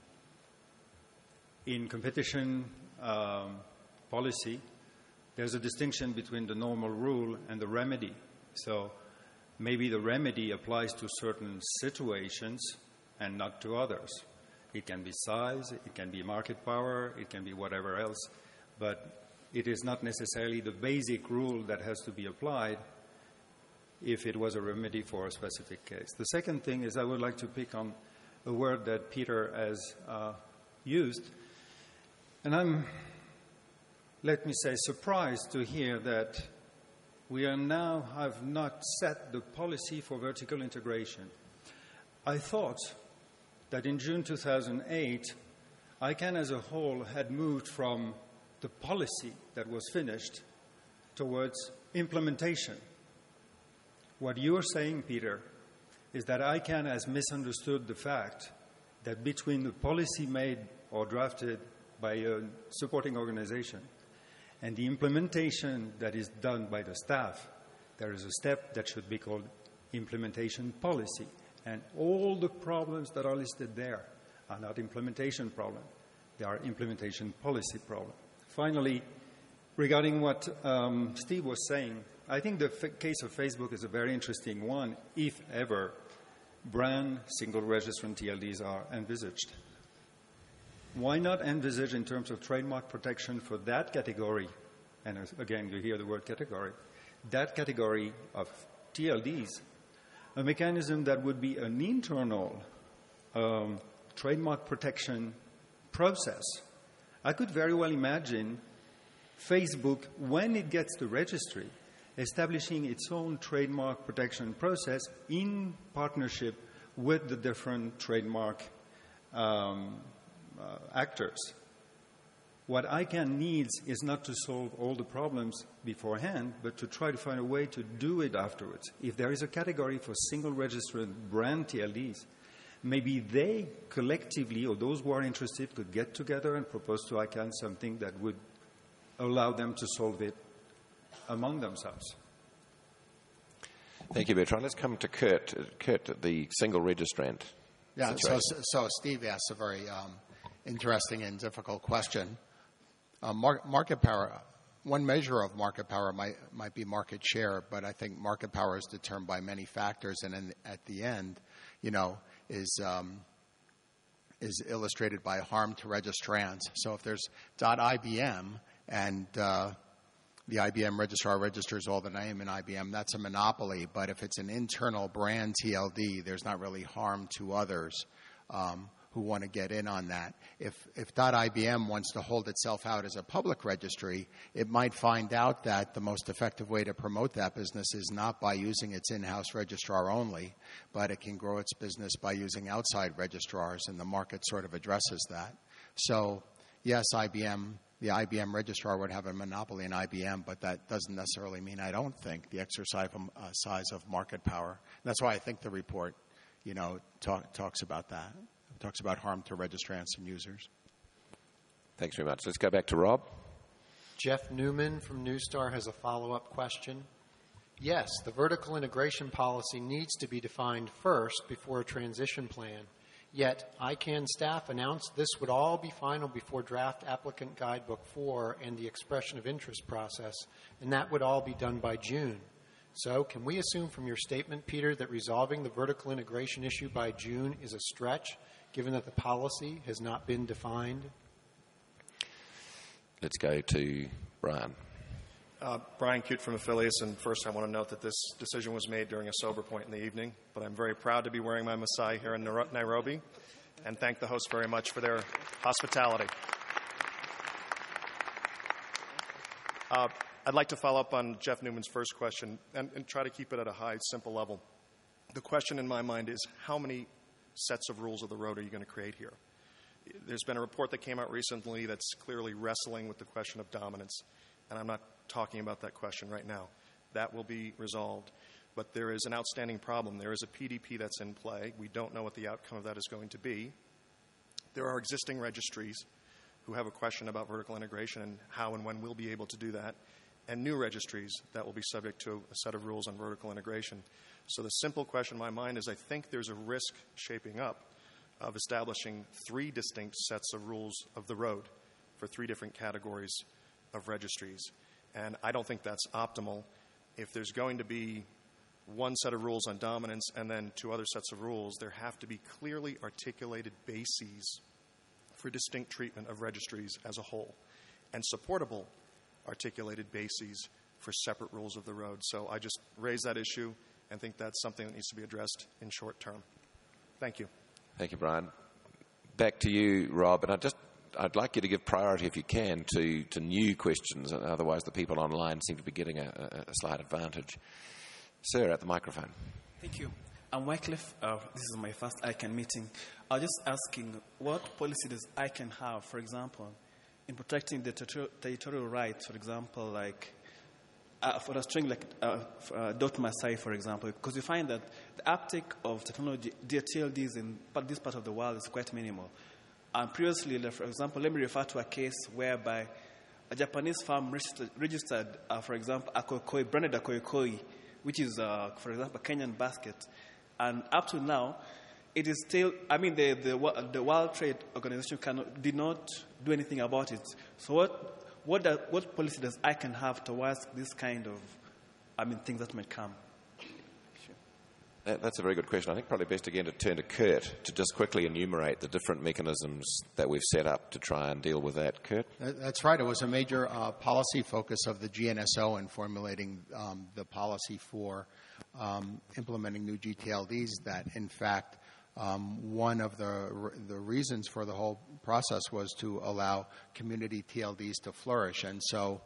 In competition policy, there's a distinction between the normal rule and the remedy. So maybe the remedy applies to certain situations and not to others. It can be size, it can be market power, it can be whatever else, but it is not necessarily the basic rule that has to be applied if it was a remedy for a specific case. The second thing is I would like to pick on a word that Peter has used, and I'm, let me say, surprised to hear that we have not set the policy for vertical integration. I thought that in June 2008, ICANN as a whole had moved from the policy that was finished towards implementation. What you are saying, Peter, is that ICANN has misunderstood the fact that between the policy made or drafted by a supporting organization and the implementation that is done by the staff, there is a step that should be called implementation policy. And all the problems that are listed there are not implementation problems. They are implementation policy problems. Finally, regarding what Steve was saying, I think the case of Facebook is a very interesting one, if ever brand single registrant TLDs are envisaged. Why not envisage in terms of trademark protection for that category, and again, you hear the word category, that category of TLDs, a mechanism that would be an internal trademark protection process. I could very well imagine Facebook, when it gets the registry, establishing its own trademark protection process in partnership with the different trademark actors. What ICANN needs is not to solve all the problems beforehand, but to try to find a way to do it afterwards. If there is a category for single registered brand TLDs, maybe they collectively, or those who are interested, could get together and propose to ICANN something that would allow them to solve it among themselves.
Thank you, Bertrand. Let's come to Kurt. Kurt, the single registrant.
Yeah, so Steve asked a very interesting and difficult question. Market power, one measure of market power might be market share, but I think market power is determined by many factors, and at the end, is illustrated by harm to registrants. So if there's .IBM and the IBM registrar registers all the name in IBM, that's a monopoly. But if it's an internal brand TLD, there's not really harm to others who want to get in on that. If .IBM wants to hold itself out as a public registry, it might find out that the most effective way to promote that business is not by using its in-house registrar only, but it can grow its business by using outside registrars, and the market sort of addresses that. So, yes, the IBM registrar would have a monopoly in IBM, but that doesn't necessarily mean, I don't think, the exercise of market power. And that's why I think the report, talks about that. It talks about harm to registrants and users.
Thanks very much. Let's go back to Rob.
Jeff Newman from New Star has a follow-up question. Yes, the vertical integration policy needs to be defined first before a transition plan. Yet, ICANN staff announced this would all be final before draft applicant guidebook 4 and the expression of interest process, and that would all be done by June. So, can we assume from your statement, Peter, that resolving the vertical integration issue by June is a stretch, given that the policy has not been defined?
Let's go to Brian.
Brian Cute from Affiliates, and first I want to note that this decision was made during a sober point in the evening, but I'm very proud to be wearing my Masai here in Nairobi, and thank the hosts very much for their hospitality. I'd like to follow up on Jeff Newman's first question and try to keep it at a high, simple level. The question in my mind is, how many sets of rules of the road are you going to create here? There's been a report that came out recently that's clearly wrestling with the question of dominance, and I'm not talking about that question right now. That will be resolved. But there is an outstanding problem. There is a PDP that's in play. We don't know what the outcome of that is going to be. There are existing registries who have a question about vertical integration and how and when we'll be able to do that, and new registries that will be subject to a set of rules on vertical integration. So the simple question in my mind is, I think there's a risk shaping up of establishing 3 distinct sets of rules of the road for 3 different categories of registries. And I don't think that's optimal. If there's going to be one set of rules on dominance and then 2 other sets of rules, there have to be clearly articulated bases for distinct treatment of registries as a whole, and supportable articulated bases for separate rules of the road. So I just raise that issue and think that's something that needs to be addressed in short term. Thank you.
Thank you, Brian. Back to you, Rob, and I'd like you to give priority, if you can, to new questions. Otherwise, the people online seem to be getting a slight advantage. Sir, at the microphone.
Thank you. I'm Wycliffe. This is my first ICANN meeting. I was just asking, what policy does ICANN have, for example, in protecting the territorial rights, for example, like for a string like .Masai, for example, because you find that the uptake of technology, TLDs in this part of the world is quite minimal. Previously, for example, let me refer to a case whereby a Japanese firm registered, for example, branded Akoikoi, which is, for example, a Kenyan basket. And up to now, it is still, the World Trade Organization did not do anything about it. So what policy does ICANN have towards this kind of, things that might come?
That's a very good question. I think probably best again to turn to Kurt to just quickly enumerate the different mechanisms that we've set up to try and deal with that. Kurt?
That's right. It was a major policy focus of the GNSO in formulating the policy for implementing new GTLDs that, in fact, one of the reasons for the whole process was to allow community TLDs to flourish. And so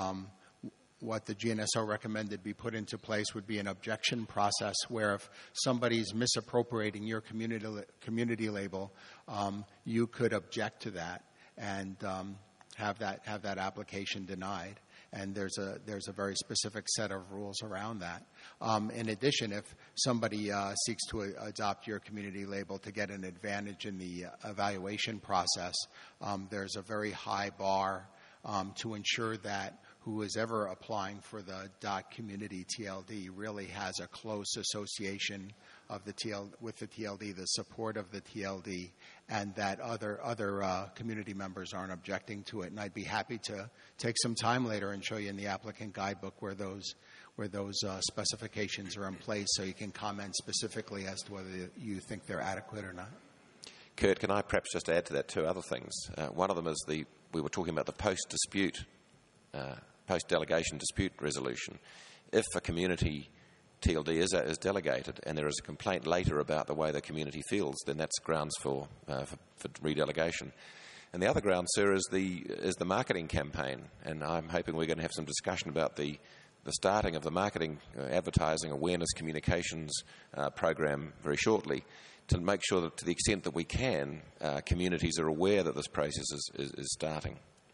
what the GNSO recommended be put into place would be an objection process where if somebody's misappropriating your community label, you could object to that and have that application denied. And there's a very specific set of rules around that. In addition, if somebody seeks to adopt your community label to get an advantage in the evaluation process, there's a very high bar to ensure that who is ever applying for the .community TLD really has a close association of the with the TLD, the support of the TLD, and that other community members aren't objecting to it. And I'd be happy to take some time later and show you in the applicant guidebook where those specifications are in place, so you can comment specifically as to whether you think they're adequate or not.
Kurt, can I perhaps just add to that two other things? One of them is we were talking about the post-delegation dispute resolution. If a community TLD is delegated and there is a complaint later about the way the community feels, then that's grounds for redelegation. And the other ground, sir, is the marketing campaign. And I'm hoping we're going to have some discussion about the starting of the marketing, advertising, awareness, communications program very shortly, to make sure that to the extent that we can, communities are aware that this process is starting.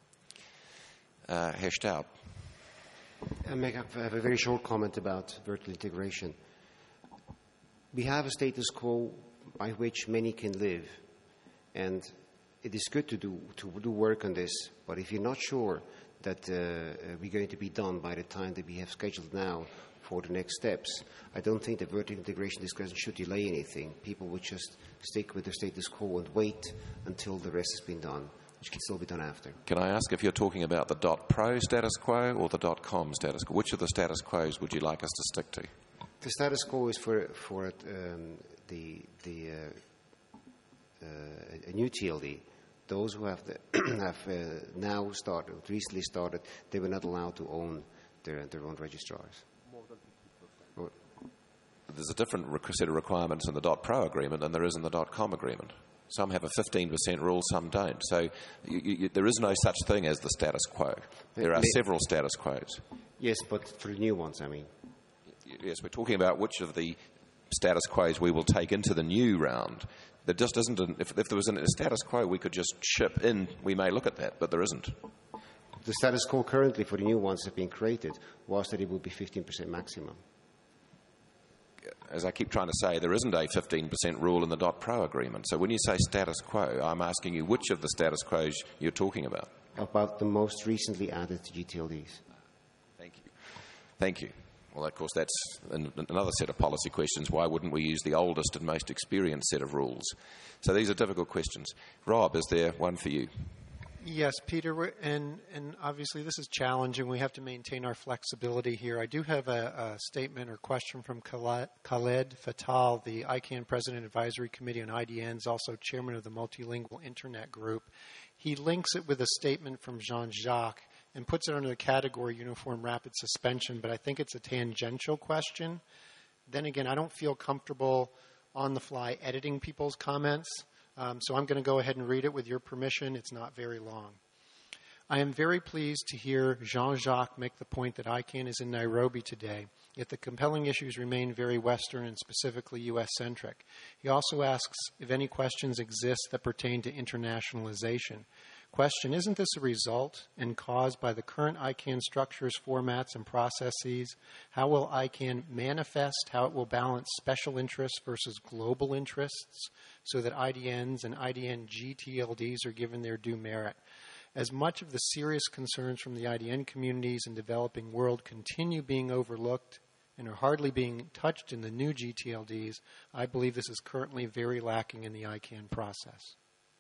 Herr Staub.
I have a very short comment about vertical integration. We have a status quo by which many can live, and it is good to do work on this, but if you're not sure that we're going to be done by the time that we have scheduled now for the next steps, I don't think the vertical integration discussion should delay anything. People would just stick with the status quo and wait until the rest has been done, which can still be done after.
Can I ask if you're talking about the .pro status quo or the .com status quo? Which of the status quos would you like us to stick to?
The status quo is for a new TLD. Those who have now started, recently started, they were not allowed to own their own registrars.
There's a different set of requirements in the .pro agreement than there is in the .com agreement. Some have a 15% rule, some don't. So there is no such thing as the status quo. There are several status quos.
Yes, but for the new ones, I mean.
Yes, we're talking about which of the status quos we will take into the new round. There just isn't. If there was a status quo we could just ship in, we may look at that, but there isn't.
The status quo currently for the new ones that have been created was that it would be 15% maximum.
As I keep trying to say, there isn't a 15% rule in the .pro agreement. So when you say status quo, I'm asking you which of the status quos you're talking about.
About the most recently added GTLDs.
Thank you. Thank you. Well, of course, that's another set of policy questions. Why wouldn't we use the oldest and most experienced set of rules? So these are difficult questions. Rob, is there one for you?
Yes, Peter, and obviously this is challenging. We have to maintain our flexibility here. I do have a statement or question from Khaled Fatal, the ICANN President Advisory Committee on IDNs, also chairman of the Multilingual Internet Group. He links it with a statement from Jean-Jacques and puts it under the category uniform rapid suspension, but I think it's a tangential question. Then again, I don't feel comfortable on the fly editing people's comments. So I'm going to go ahead and read it with your permission. It's not very long. I am very pleased to hear Jean-Jacques make the point that ICANN is in Nairobi today, yet the compelling issues remain very Western and specifically U.S.-centric. He also asks if any questions exist that pertain to internationalization. Question, isn't this a result and caused by the current ICANN structures, formats, and processes? How will ICANN manifest how it will balance special interests versus global interests so that IDNs and IDN GTLDs are given their due merit? As much of the serious concerns from the IDN communities and developing world continue being overlooked and are hardly being touched in the new GTLDs, I believe this is currently very lacking in the ICANN process.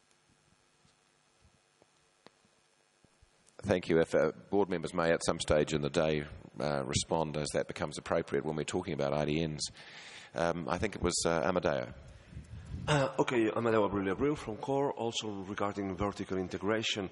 Thank you. If board members may at some stage in the day respond as that becomes appropriate when we're talking about IDNs. I think it was Amadeo.
Okay, Amadeo Abreu from CORE, also regarding vertical integration.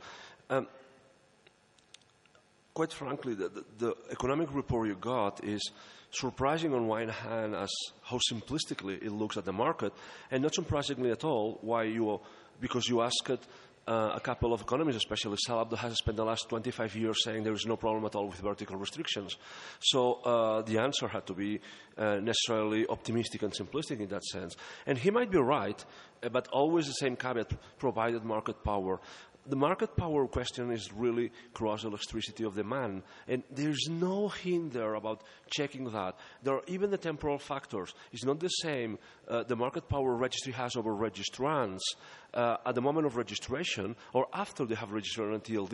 Quite frankly, the economic report you got is surprising on one hand as how simplistically it looks at the market, and not surprisingly at all because you asked a couple of economists, especially Salah Abdel, has spent the last 25 years saying there is no problem at all with vertical restrictions. So the answer had to be necessarily optimistic and simplistic in that sense. And he might be right, but always the same caveat, provided market power. The market power question is really cross-elasticity of demand, and there's no hint there about checking that. There are even the temporal factors. It's not the same the market power registry has over registrants at the moment of registration or after they have registered on TLD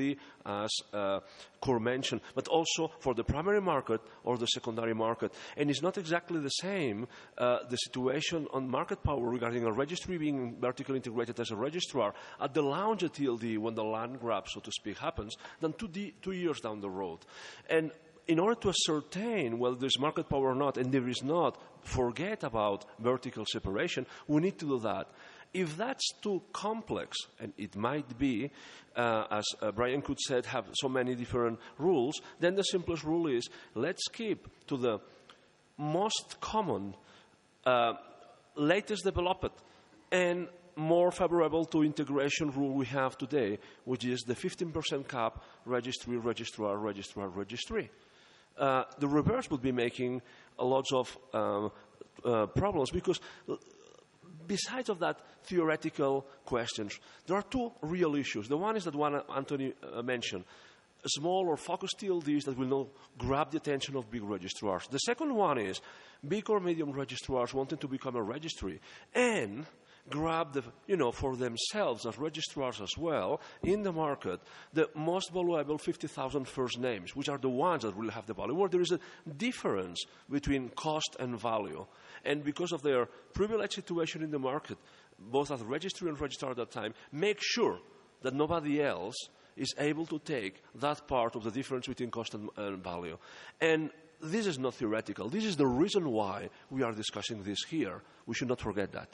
as Kurt mentioned, but also for the primary market or the secondary market. And it's not exactly the same, the situation on market power regarding a registry being vertically integrated as a registrar at the launch of TLD when the land grab, so to speak, happens, than 2 years down the road. And in order to ascertain whether there's market power or not, and there is not, forget about vertical separation, we need to do that. If that's too complex, and it might be, as Brian Could said, have so many different rules, then the simplest rule is let's keep to the most common, latest developed, and more favorable to integration rule we have today, which is the 15% cap, registry, registrar, registrar, registry. The reverse would be making lots of problems because besides of that theoretical questions, there are two real issues. The one is that one Anthony mentioned, small or focused TLDs that will not grab the attention of big registrars. The second one is big or medium registrars wanting to become a registry and grab for themselves as registrars as well in the market the most valuable 50,000 first names, which are the ones that will have the value, where there is a difference between cost and value. And because of their privileged situation in the market, both as registry and registrar at that time, make sure that nobody else is able to take that part of the difference between cost and value. And this is not theoretical. This is the reason why we are discussing this here. We should not forget that.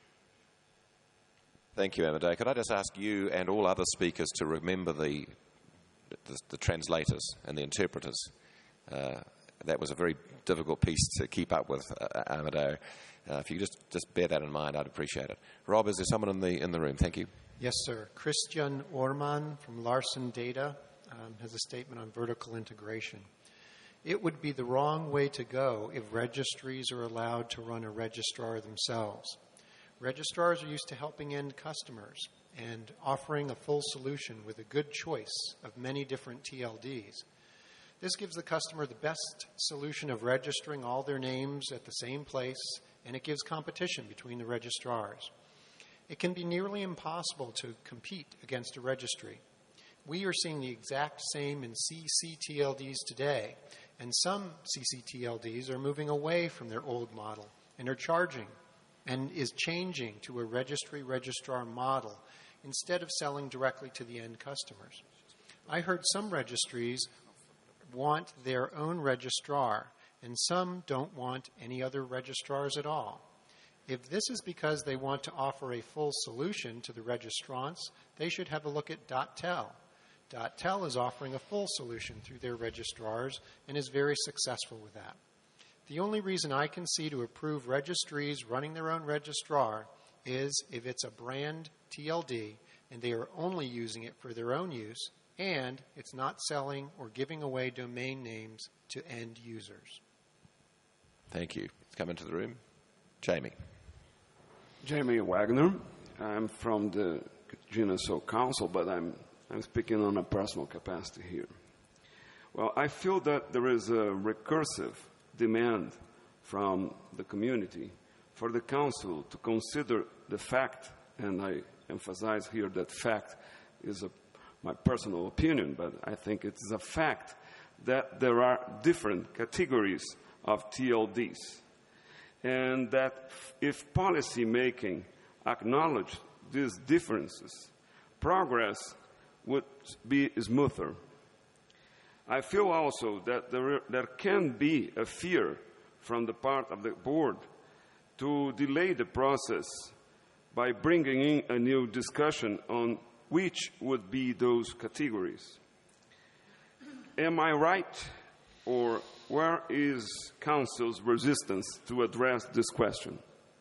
Thank you, Amadeo. Could I just ask you and all other speakers to remember the translators and the interpreters? That was a very difficult piece to keep up with, Amadeo. If you just bear that in mind, I'd appreciate it. Rob, is there someone in the room? Thank you.
Yes, sir. Christian Orman from Larson Data has a statement on vertical integration. It would be the wrong way to go if registries are allowed to run a registrar themselves. Registrars are used to helping end customers and offering a full solution with a good choice of many different TLDs. This gives the customer the best solution of registering all their names at the same place, and it gives competition between the registrars. It can be nearly impossible to compete against a registry. We are seeing the exact same in CCTLDs today, and some CCTLDs are moving away from their old model and are charging and is changing to a registry-registrar model instead of selling directly to the end customers. I heard some registries want their own registrar, and some don't want any other registrars at all. If this is because they want to offer a full solution to the registrants, they should have a look at .tel. .tel is offering a full solution through their registrars and is very successful with that. The only reason I can see to approve registries running their own registrar is if it's a brand TLD and they are only using it for their own use and it's not selling or giving away domain names to end users.
Thank you. Let's come into the room. Jamie.
Jamie Wagner. I'm from the GNSO Council, but I'm speaking on a personal capacity here. Well, I feel that there is a recursive demand from the community for the Council to consider the fact, and I emphasize here that fact is my personal opinion, but I think it's a fact that there are different categories of TLDs, and that if policy making acknowledged these differences, progress would be smoother. I feel also that there can be a fear from the part of the board to delay the process by bringing in a new discussion on which would be those categories. Am I right, or where is Council's resistance to address this question?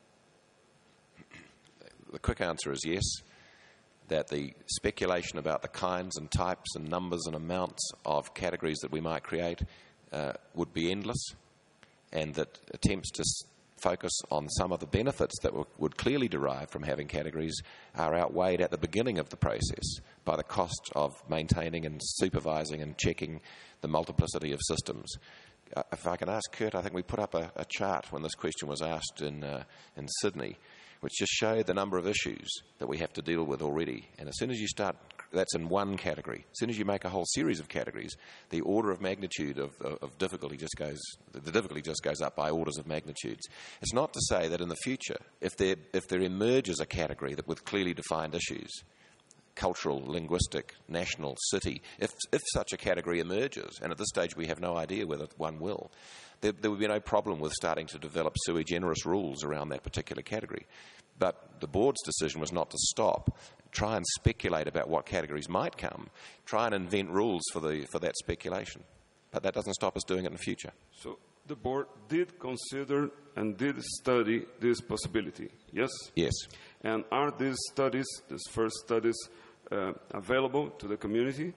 The quick answer is yes, that the speculation about the kinds and types and numbers and amounts of categories that we might create would be endless, and that attempts to focus on some of the benefits that would clearly derive from having categories are outweighed at the beginning of the process by the cost of maintaining and supervising and checking the multiplicity of systems. If I can ask Kurt, I think we put up a chart when this question was asked in Sydney, which just showed the number of issues that we have to deal with already. And as soon as you start that's in one category. As soon as you make a whole series of categories, the order of magnitude of difficulty just goes, the difficulty just goes up by orders of magnitudes. It's not to say that in the future, if there emerges a category that with clearly defined issues, cultural, linguistic, national, city, if such a category emerges, and at this stage we have no idea whether one will, there would be no problem with starting to develop sui generis rules around that particular category. But the board's decision was not to stop, try and speculate about what categories might come, try and invent rules for that speculation. But that doesn't stop us doing it in the future.
So the board did consider and did study this possibility, yes?
Yes.
And are these studies, these first studies, available to the community?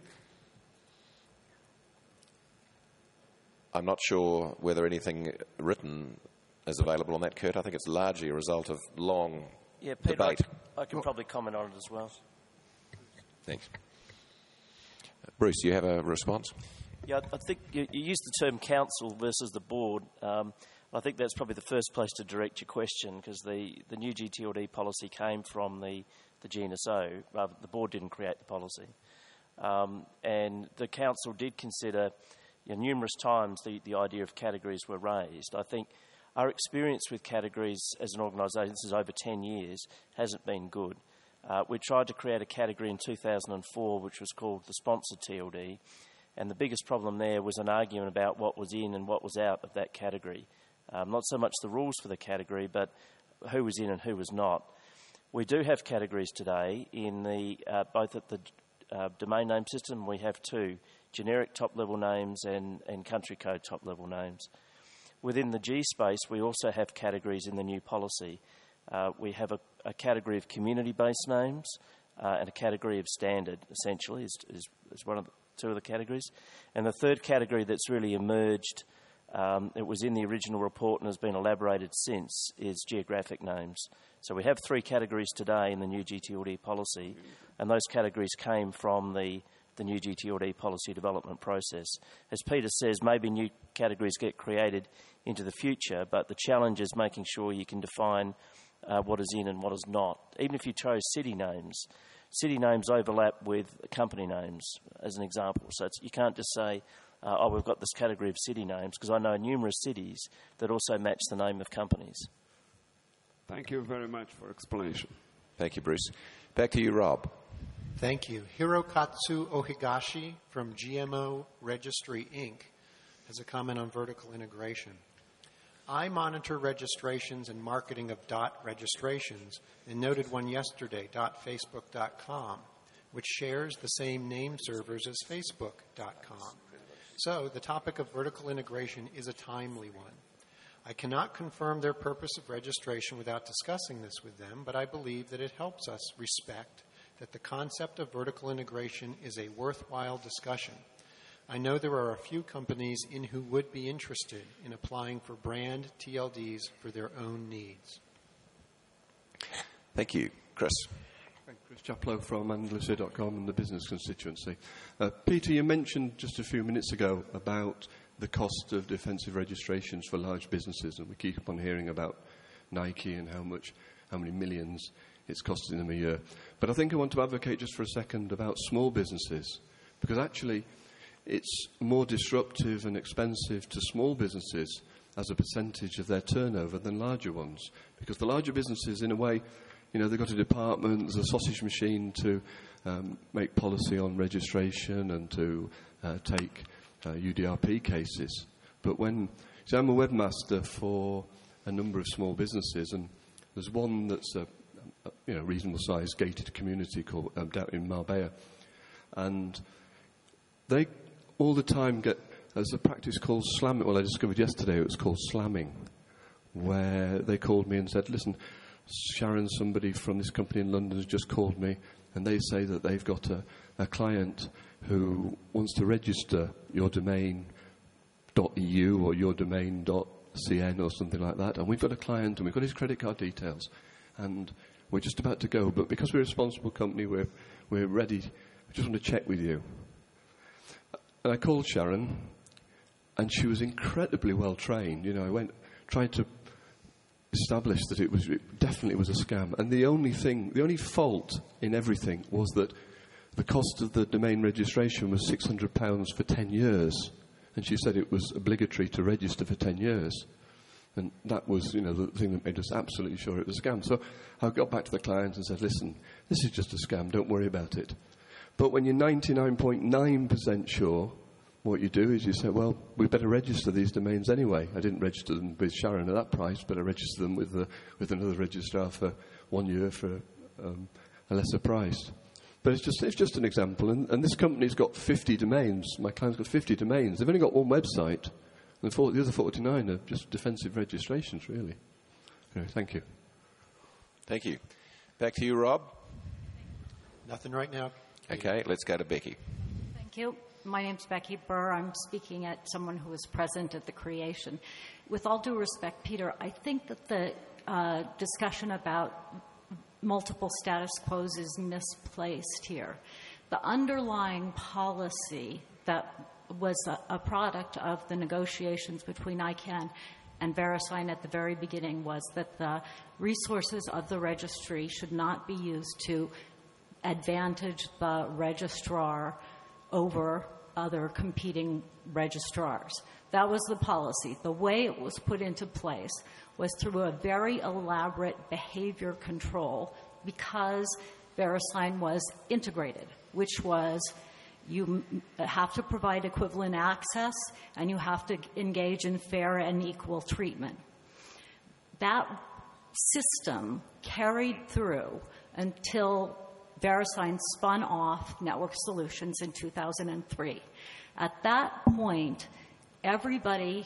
I'm not sure whether anything written is available on that, Kurt. I think it's largely a result of long debate.
I can probably comment on it as well.
Thanks. Bruce, you have a response?
Yeah, I think you used the term council versus the board. I think that's probably the first place to direct your question, because the new GTLD policy came from the GNSO. Rather, the board didn't create the policy. And the council did consider, numerous times the idea of categories were raised. I think our experience with categories as an organisation, this is over 10 years, hasn't been good. We tried to create a category in 2004 which was called the sponsored TLD, and the biggest problem there was an argument about what was in and what was out of that category. Not so much the rules for the category, but who was in and who was not. We do have categories today in both at the domain name system. We have two, generic top-level names and country code top-level names. Within the G space, we also have categories in the new policy. We have a category of community-based names and a category of standard, essentially, is one of two of the categories. And the third category that's really emerged, it was in the original report and has been elaborated since, is geographic names. So we have three categories today in the new GTLD policy, and those categories came from the new GTLD policy development process. As Peter says, maybe new categories get created into the future, but the challenge is making sure you can define what is in and what is not. Even if you chose city names overlap with company names, as an example. So you can't just say, we've got this category of city names, because I know numerous cities that also match the name of companies.
Thank you very much for explanation.
Thank you, Bruce. Back to you, Rob.
Thank you. Hirokatsu Ohigashi from GMO Registry, Inc. has a comment on vertical integration. I monitor registrations and marketing of DOT registrations and noted one yesterday, .facebook.com, which shares the same name servers as facebook.com. So the topic of vertical integration is a timely one. I cannot confirm their purpose of registration without discussing this with them, but I believe that it helps us respect that the concept of vertical integration is a worthwhile discussion. I know there are a few companies who would be interested in applying for brand TLDs for their own needs.
Thank you. Chris.
Chris Chaplow from Andalusia.com and the business constituency. Peter, you mentioned just a few minutes ago about the cost of defensive registrations for large businesses, and we keep on hearing about Nike and how many millions it's costing them a year. But I think I want to advocate just for a second about small businesses, because actually it's more disruptive and expensive to small businesses as a percentage of their turnover than larger ones. Because the larger businesses, in a way, they've got a department, there's a sausage machine to make policy on registration and to take UDRP cases. But I'm a webmaster for a number of small businesses, and there's one that's a reasonable sized gated community called down in Marbella, and they all the time there's a practice called slamming. Well, I discovered yesterday it was called slamming, where they called me and said, listen, Sharon, somebody from this company in London has just called me, and they say that they've got a client who wants to register your domain .eu or your domain.cn or something like that, and we've got a client and we've got his credit card details, and we're just about to go, but because we're a responsible company, we're ready. We just want to check with you. And I called Sharon, and she was incredibly well trained. I tried to establish that it definitely was a scam. And the only fault in everything was that the cost of the domain registration was £600 for 10 years. And she said it was obligatory to register for 10 years. And that was, the thing that made us absolutely sure it was a scam. So I got back to the client and said, listen, this is just a scam, don't worry about it. But when you're 99.9% sure, what you do is you say, well, we better register these domains anyway. I didn't register them with Sharon at that price, but I registered them with another registrar for 1 year for a lesser price. But it's just an example. And this company's got 50 domains. My client's got 50 domains. They've only got one website. And the other 49 are just defensive registrations, really. Anyway, thank you.
Thank you. Back to you, Rob.
Nothing right now.
Okay, let's go to Becky.
Thank you. My name's Becky Burr. I'm speaking at someone who was present at the creation. With all due respect, Peter, I think that the discussion about multiple status quos is misplaced here. The underlying policy that was a product of the negotiations between ICANN and VeriSign at the very beginning was that the resources of the registry should not be used to advantage the registrar over other competing registrars. That was the policy. The way it was put into place was through a very elaborate behavior control because VeriSign was integrated, which was you have to provide equivalent access and you have to engage in fair and equal treatment. That system carried through until VeriSign spun off Network Solutions in 2003. At that point, every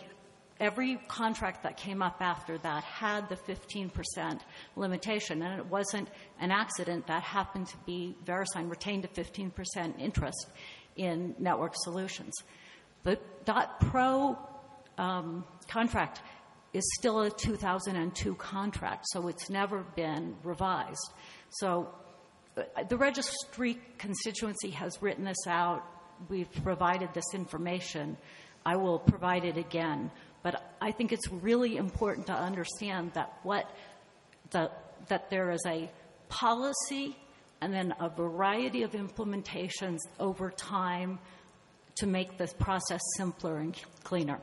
contract that came up after that had the 15% limitation, and it wasn't an accident. That happened to be VeriSign retained a 15% interest in Network Solutions. The .pro contract is still a 2002 contract, so it's never been revised. So the registry constituency has written this out. We've provided this information. I will provide it again. But I think it's really important to understand that that there is a policy and then a variety of implementations over time to make this process simpler and cleaner.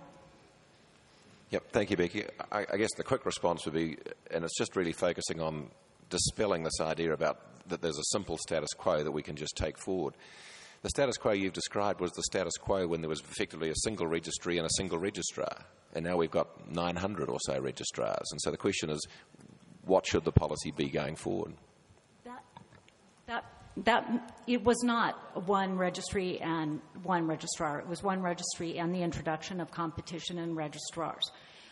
Yep, thank you, Becky. I guess the quick response would be, and it's just really focusing on dispelling this idea about that there's a simple status quo that we can just take forward. The status quo you've described was the status quo when there was effectively a single registry and a single registrar. And now we've got 900 or so registrars. And so the question is, what should the policy be going forward?
It was not one registry and one registrar. It was one registry and the introduction of competition and registrars.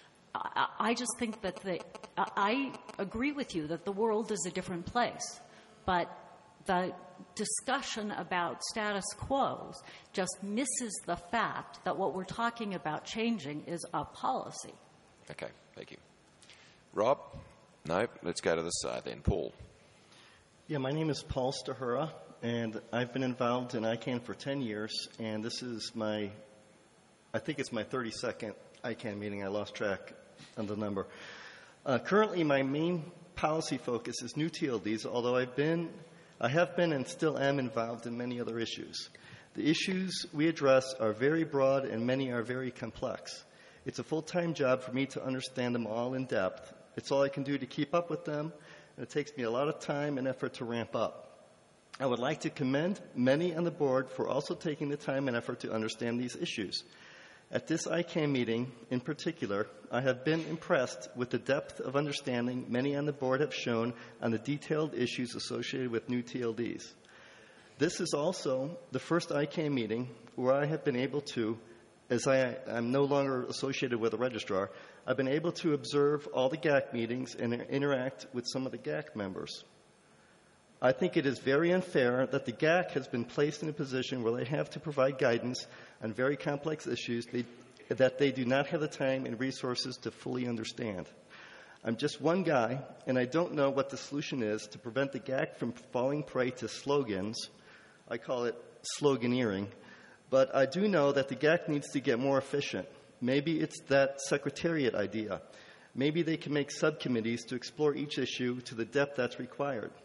I just think that I agree with you that the world is a different place. But the discussion about status quos just misses the fact that what we're talking about changing is a policy.
Okay, thank you. Rob? No, let's go to this side then. Paul?
Yeah, my name is Paul Stahura, and I've been involved in ICANN for 10 years, and this is I think it's my 32nd ICANN meeting. I lost track of the number. Currently, my main policy focus is new TLDs, although I have been and still am involved in many other issues. The issues we address are very broad and many are very complex. It's a full-time job for me to understand them all in depth. It's all I can do to keep up with them, and it takes me a lot of time and effort to ramp up. I would like to commend many on the board for also taking the time and effort to understand these issues. At this ICANN meeting, in particular, I have been impressed with the depth of understanding many on the board have shown on the detailed issues associated with new TLDs. This is also the first ICANN meeting where I have been able to, as I'm no longer associated with a registrar, I've been able to observe all the GAC meetings and interact with some of the GAC members. I think it is very unfair that the GAC has been placed in a position where they have to provide guidance on very complex issues that they do not have the time and resources to fully understand. I'm just one guy, and I don't know what the solution is to prevent the GAC from falling prey to slogans. I call it sloganeering. But I do know that the GAC needs to get more efficient. Maybe it's that secretariat idea. Maybe they can make subcommittees to explore each issue to the depth that's required.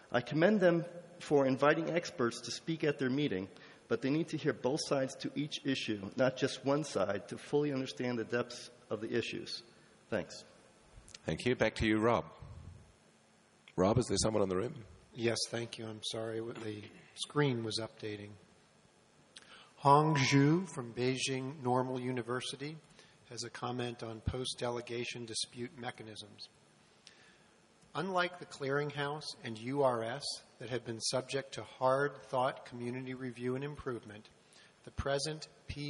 I commend them for inviting experts to speak at their meeting, but they need to hear both sides to each issue, not just one side, to fully understand the depths of the issues. Thanks.
Thank you. Back to you, Rob. Rob, is there someone in the room?
Yes, thank you. I'm sorry. The screen was updating. Hong Zhu from Beijing Normal University has a comment on post-delegation dispute mechanisms. Unlike the Clearinghouse and URS that have been subject to hard-thought community review and improvement, the present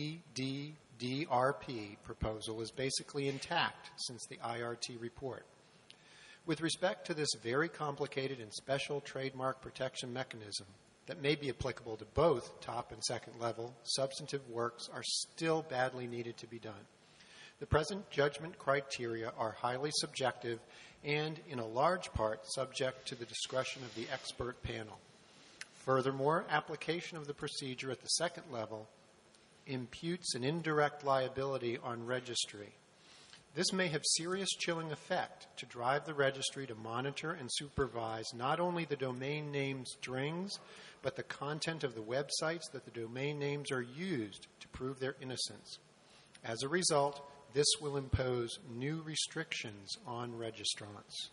PDDRP proposal is basically intact since the IRT report. With respect to this very complicated and special trademark protection mechanism that may be applicable to both top and second level, substantive works are still badly needed to be done. The present judgment criteria are highly subjective and, in a large part, subject to the discretion of the expert panel. Furthermore, application of the procedure at the second level imputes an indirect liability on registry. This may have serious chilling effect to drive the registry to monitor and supervise not only the domain name strings, but the content of the websites that the domain names are used to prove their innocence. As a result, this will impose new restrictions on registrants.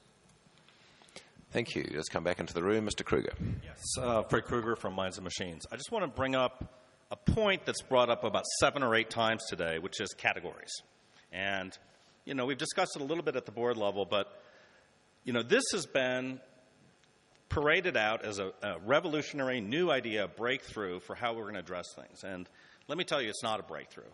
Thank you. Let's come back into the room. Mr. Kruger.
Yes, Fred Kruger from Minds and Machines. I just want to bring up a point that's brought up about 7 or 8 times today, which is categories. And, you know, we've discussed it a little bit at the board level, but, you know, this has been paraded out as a revolutionary new idea, a breakthrough for how we're going to address things. And let me tell you, it's not a breakthrough.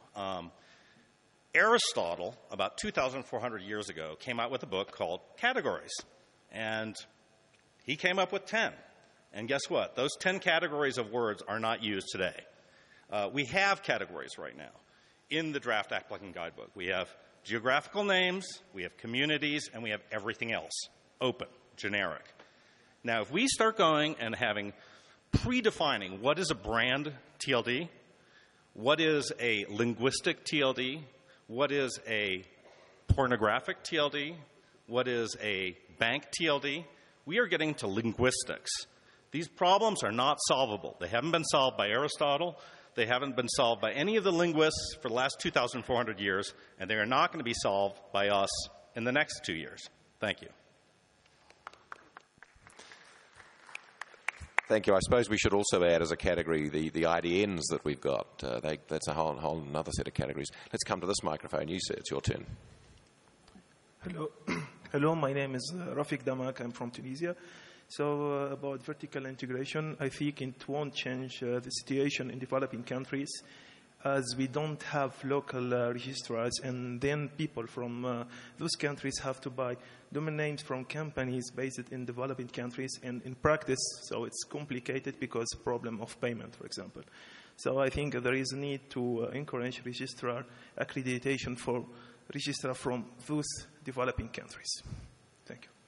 Aristotle, about 2,400 years ago, came out with a book called Categories. And he came up with 10. And guess what? Those 10 categories of words are not used today. We have categories right now in the draft applicant guidebook. We have geographical names, we have communities, and we have everything else. Open, generic. Now, if we start going and having predefining what is a brand TLD, what is a linguistic TLD, what is a pornographic TLD, what is a bank TLD, we are getting to linguistics. These problems are not solvable. They haven't been solved by Aristotle. They haven't been solved by any of the linguists for the last 2,400 years, and they are not going to be solved by us in the next 2 years. Thank you.
Thank you. I suppose we should also add as a category the IDNs that we've got. That's a whole another set of categories. Let's come to this microphone. You, sir, it's your turn.
Hello. Hello, my name is Rafik Damak. I'm from Tunisia. So about vertical integration, I think it won't change the situation in developing countries as we don't have local registrars, and then people from those countries have to buy domain names from companies based in developing countries, and in practice, so it's complicated because problem of payment, for example. So I think there is a need to encourage registrar accreditation for registrar from those developing countries. Thank you.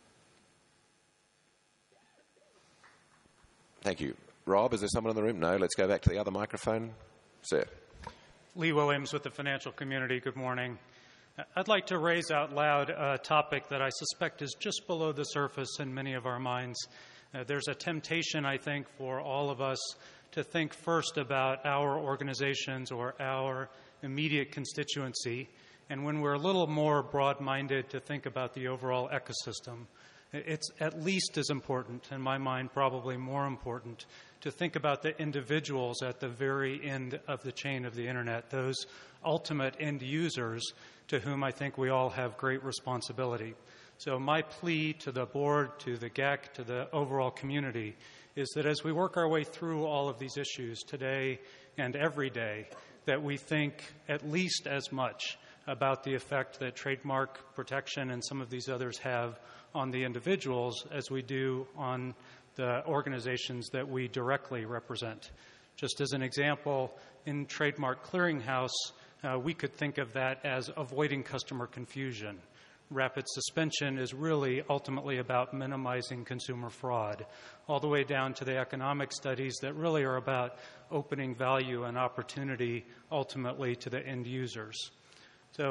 Thank you. Rob, is there someone in the room? No. Let's go back to the other microphone. Sir.
Lee Williams with the financial community. Good morning. I'd like to raise out loud a topic that I suspect is just below the surface in many of our minds. There's a temptation, I think, for all of us to think first about our organizations or our immediate constituency, and when we're a little more broad-minded, to think about the overall ecosystem. It's at least as important, in my mind probably more important, to think about the individuals at the very end of the chain of the Internet, those ultimate end users to whom I think we all have great responsibility. So my plea to the board, to the GEC, to the overall community is that as we work our way through all of these issues today and every day, that we think at least as much about the effect that trademark protection and some of these others have on the individuals as we do on the organizations that we directly represent. Just as an example, in Trademark Clearinghouse, we could think of that as avoiding customer confusion. Rapid suspension is really ultimately about minimizing consumer fraud, all the way down to the economic studies that really are about opening value and opportunity ultimately to the end users. So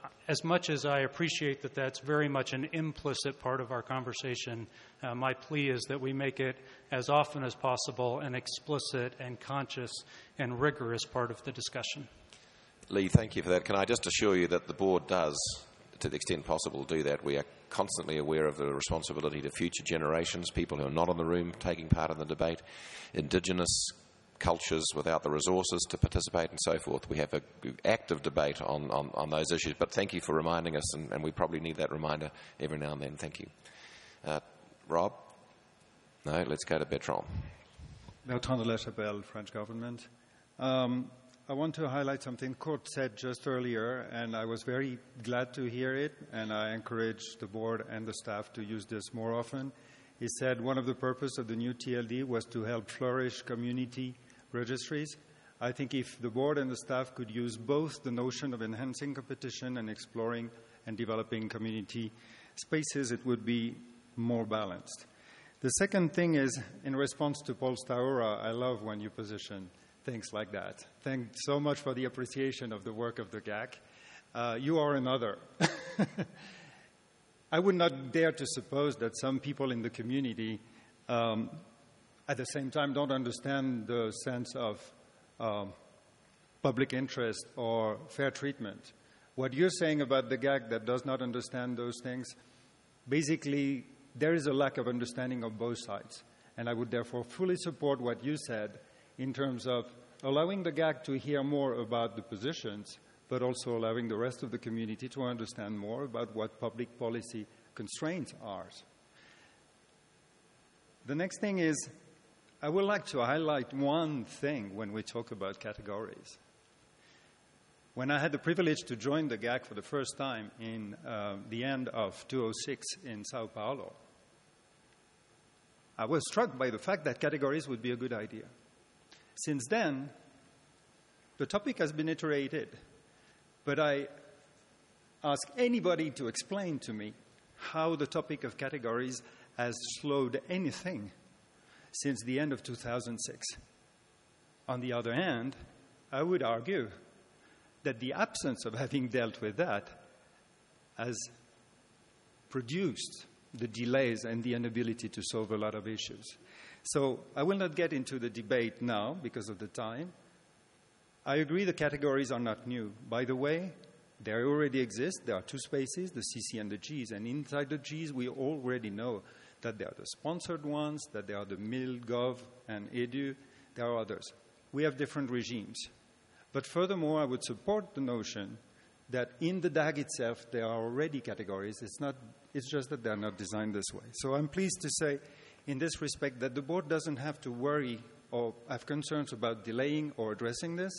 as much as I appreciate that that's very much an implicit part of our conversation, my plea is that we make it as often as possible an explicit and conscious and rigorous part of the discussion.
Lee, thank you for that. Can I just assure you that the board does, to the extent possible, do that? We are constantly aware of the responsibility to future generations, people who are not in the room taking part in the debate, Indigenous cultures without the resources to participate and so forth. We have an active debate on those issues, but thank you for reminding us, and we probably need that reminder every now and then. Thank you. Rob? No, let's go to Bertrand.
Bertrand de la Chapelle, French government. I want to highlight something Kurt said just earlier, and I was very glad to hear it, and I encourage the board and the staff to use this more often. He said one of the purposes of the new TLD was to help flourish community registries. I think if the board and the staff could use both the notion of enhancing competition and exploring and developing community spaces, it would be more balanced. The second thing is, in response to Paul Staura, I love when you position things like that. Thanks so much for the appreciation of the work of the GAC. You are another. I would not dare to suppose that some people in the community at the same time don't understand the sense of public interest or fair treatment. What you're saying about the GAC that does not understand those things, basically there is a lack of understanding of both sides. And I would therefore fully support what you said in terms of allowing the GAC to hear more about the positions, but also allowing the rest of the community to understand more about what public policy constraints are. The next thing is, I would like to highlight one thing when we talk about categories. When I had the privilege to join the GAC for the first time in the end of 2006 in Sao Paulo, I was struck by the fact that categories would be a good idea. Since then, the topic has been iterated, but I ask anybody to explain to me how the topic of categories has slowed anything since the end of 2006. On the other hand, I would argue that the absence of having dealt with that has produced the delays and the inability to solve a lot of issues. So I will not get into the debate now because of the time. I agree the categories are not new. By the way, they already exist. There are two spaces, the CC and the Gs. And inside the Gs, we already know that there are the sponsored ones, that there are the MilGov and EDU. There are others. We have different regimes. But furthermore, I would support the notion that in the DAG itself, there are already categories. It's just that they're not designed this way. So I'm pleased to say, in this respect, that the board doesn't have to worry or have concerns about delaying or addressing this.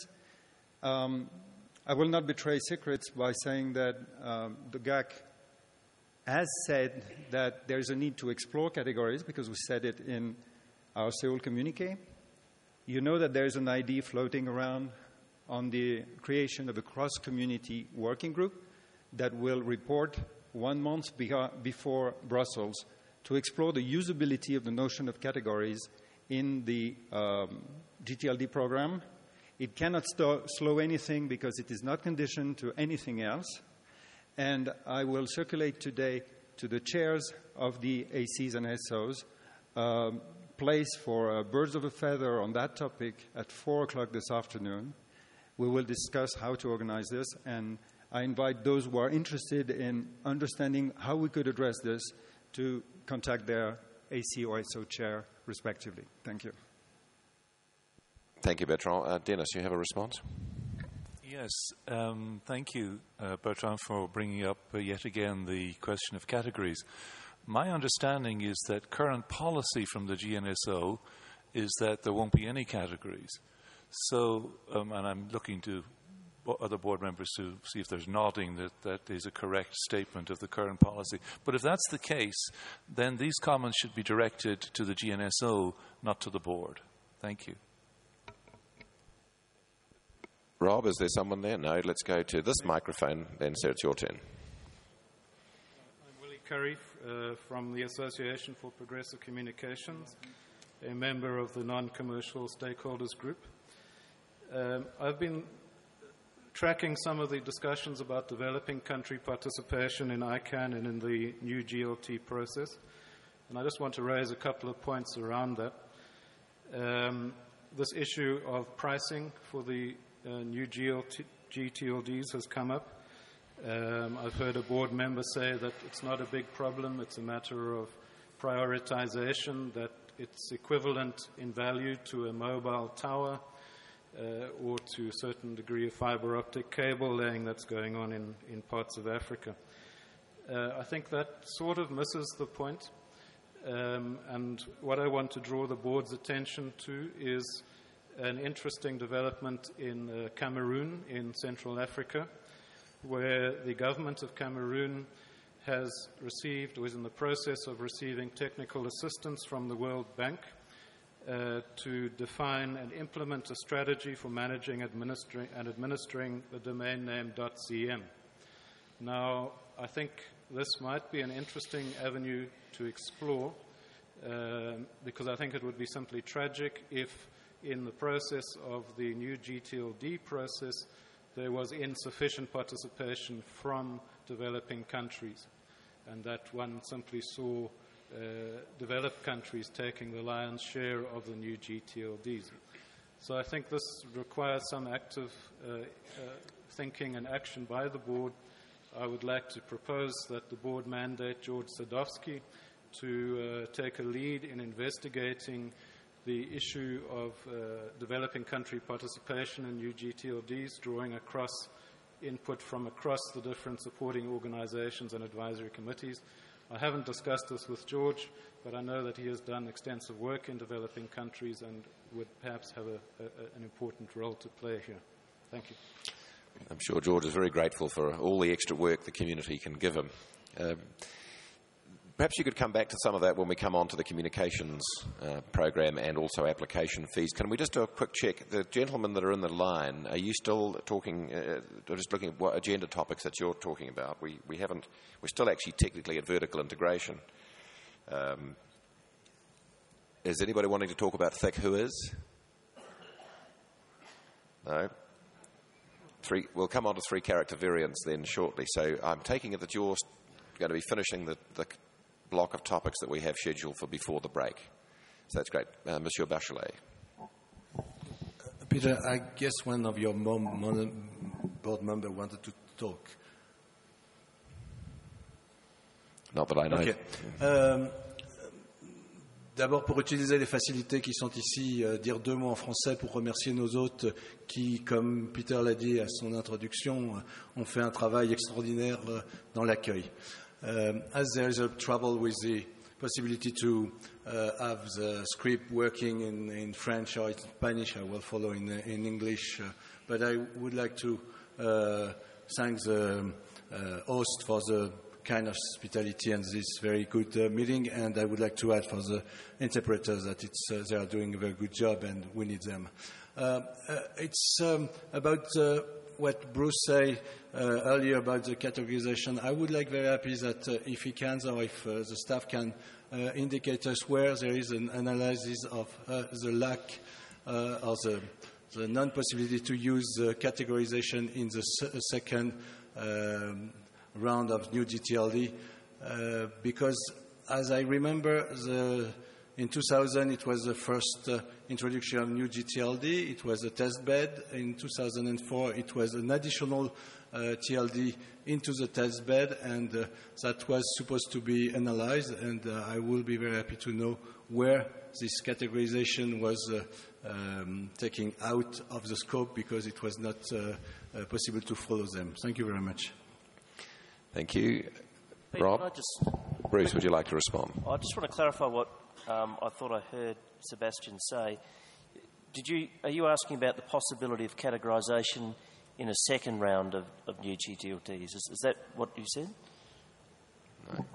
I will not betray secrets by saying that the GAC has said that there is a need to explore categories because we said it in our Seoul communique. You know that there is an idea floating around on the creation of a cross-community working group that will report 1 month before Brussels to explore the usability of the notion of categories in the GTLD program. It cannot slow anything because it is not conditioned to anything else. And I will circulate today to the chairs of the ACs and SOs place for birds of a feather on that topic at 4 o'clock this afternoon. We will discuss how to organize this, and I invite those who are interested in understanding how we could address this to contact their AC or SO chair, respectively. Thank you.
Thank you, Bertrand. Dennis, you have a response?
Yes. Thank you, Bertrand, for bringing up yet again the question of categories. My understanding is that current policy from the GNSO is that there won't be any categories. So, and I'm looking to other board members to see if there's nodding that is a correct statement of the current policy. But if that's the case, then these comments should be directed to the GNSO, not to the board. Thank you.
Rob, is there someone there? No, let's go to this microphone, then, sir, it's your turn.
I'm Willie Curry from the Association for Progressive Communications, a member of the Non-Commercial Stakeholders Group. I've been tracking some of the discussions about developing country participation in ICANN and in the new GLT process. And I just want to raise a couple of points around that. This issue of pricing for the new GTLDs has come up. I've heard a board member say that it's not a big problem, it's a matter of prioritization, that it's equivalent in value to a mobile tower or to a certain degree of fiber optic cable laying that's going on in parts of Africa. I think that sort of misses the point. And what I want to draw the board's attention to is an interesting development in Cameroon in Central Africa, where the government of Cameroon has received, or is in the process of receiving, technical assistance from the World Bank to define and implement a strategy for managing and administering the domain name .cm. Now, I think this might be an interesting avenue to explore because I think it would be simply tragic if in the process of the new GTLD process there was insufficient participation from developing countries and that one simply saw developed countries taking the lion's share of the new GTLDs. So I think this requires some active thinking and action by the board. I would like to propose that the board mandate George Sadowski to take a lead in investigating the issue of developing country participation in new GTLDs, drawing across input from across the different supporting organizations and advisory committees. I haven't discussed this with George, but I know that he has done extensive work in developing countries and would perhaps have an important role to play here. Thank you.
I'm sure George is very grateful for all the extra work the community can give him. Perhaps you could come back to some of that when we come on to the communications program and also application fees. Can we just do a quick check? The gentlemen that are in the line, are you still talking, just looking at what agenda topics that you're talking about? We're still actually technically at vertical integration. Is anybody wanting to talk about thick whoas? No? We'll come on to three-character variants then shortly. So I'm taking it that you're going to be finishing the block of topics that we have scheduled for before the break. So that's great. Monsieur Bachelet.
Peter, I guess one of your board members wanted to talk.
Not that I know.
Okay. D'abord, pour utiliser les facilités qui sont ici, dire deux mots en français pour remercier nos hôtes qui, comme Peter l'a dit à son introduction, ont fait un travail extraordinaire dans l'accueil. As there is a trouble with the possibility to have the script working in French or in Spanish, I will follow in English, but I would like to thank the host for the kind of hospitality and this very good meeting, and I would like to add for the interpreters that they are doing a very good job and we need them. It's about what Bruce said earlier about the categorization. I would like very happy that if he can or if the staff can indicate us where there is an analysis of the lack or the non-possibility to use categorization in the second round of new GTLD, because as I remember, in 2000 it was the first introduction of new GTLD. It was a test bed. In 2004 it was an additional TLD into the test bed, and that was supposed to be analyzed, and I will be very happy to know where this categorization was taken out of the scope because it was not possible to follow them. Thank you very much.
Thank you.
Pete,
Rob? Bruce, would you like to respond?
I just want to clarify what I thought I heard Sebastian say. Are you asking about the possibility of categorisation in a second round of new GTLDs? Is that what you said?
No.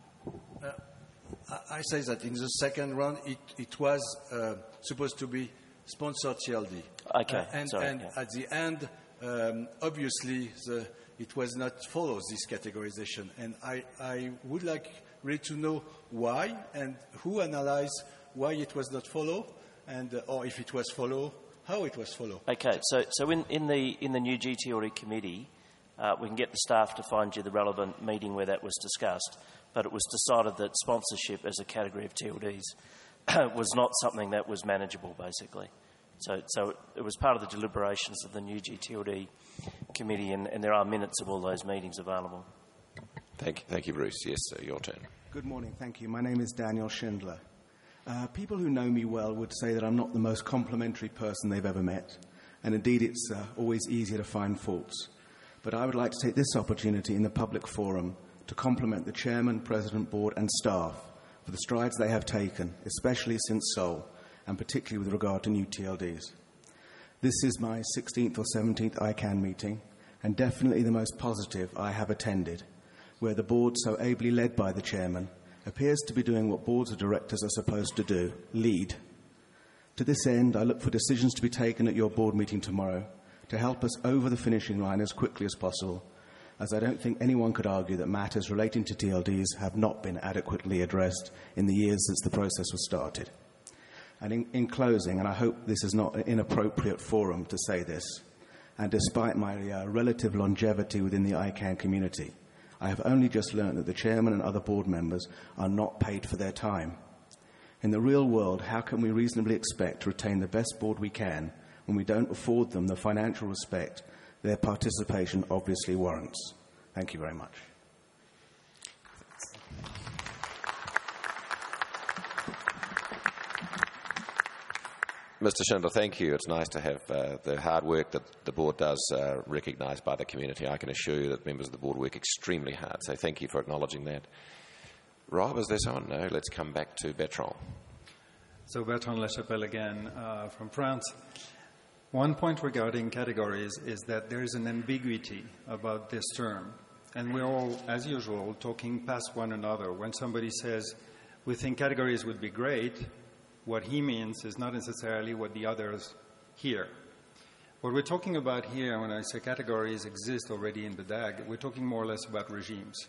I say that in the second round it was supposed to be sponsored TLD.
Okay.
And at the end, obviously, it was not follow this categorization. And I would like really to know why and who analyzed why it was not follow, and or if it was follow, how it was followed.
Okay, so in the new GTLD committee, we can get the staff to find you the relevant meeting where that was discussed, but it was decided that sponsorship as a category of TLDs was not something that was manageable, basically. So it was part of the deliberations of the new GTLD committee, and there are minutes of all those meetings available.
Thank you, Bruce. Yes, sir, your turn.
Good morning, thank you. My name is Daniel Schindler. People who know me well would say that I'm not the most complimentary person they've ever met, and indeed it's always easier to find faults. But I would like to take this opportunity in the public forum to compliment the Chairman, President, Board and staff for the strides they have taken, especially since Seoul, and particularly with regard to new TLDs. This is my 16th or 17th ICANN meeting, and definitely the most positive I have attended, where the board, so ably led by the Chairman, appears to be doing what boards of directors are supposed to do, lead. To this end, I look for decisions to be taken at your board meeting tomorrow to help us over the finishing line as quickly as possible, as I don't think anyone could argue that matters relating to TLDs have not been adequately addressed in the years since the process was started. And in closing, and I hope this is not an inappropriate forum to say this, and despite my relative longevity within the ICANN community, I have only just learned that the Chairman and other board members are not paid for their time. In the real world, how can we reasonably expect to retain the best board we can when we don't afford them the financial respect their participation obviously warrants? Thank you very much.
Mr. Schindler, thank you. It's nice to have the hard work that the board does recognised by the community. I can assure you that members of the board work extremely hard, so thank you for acknowledging that. Rob, is there someone? No, let's come back to Bertrand.
So Bertrand Lachapelle again from France. One point regarding categories is that there is an ambiguity about this term, and we're all, as usual, talking past one another. When somebody says, we think categories would be great, what he means is not necessarily what the others hear. What we're talking about here, when I say categories exist already in the DAG, we're talking more or less about regimes.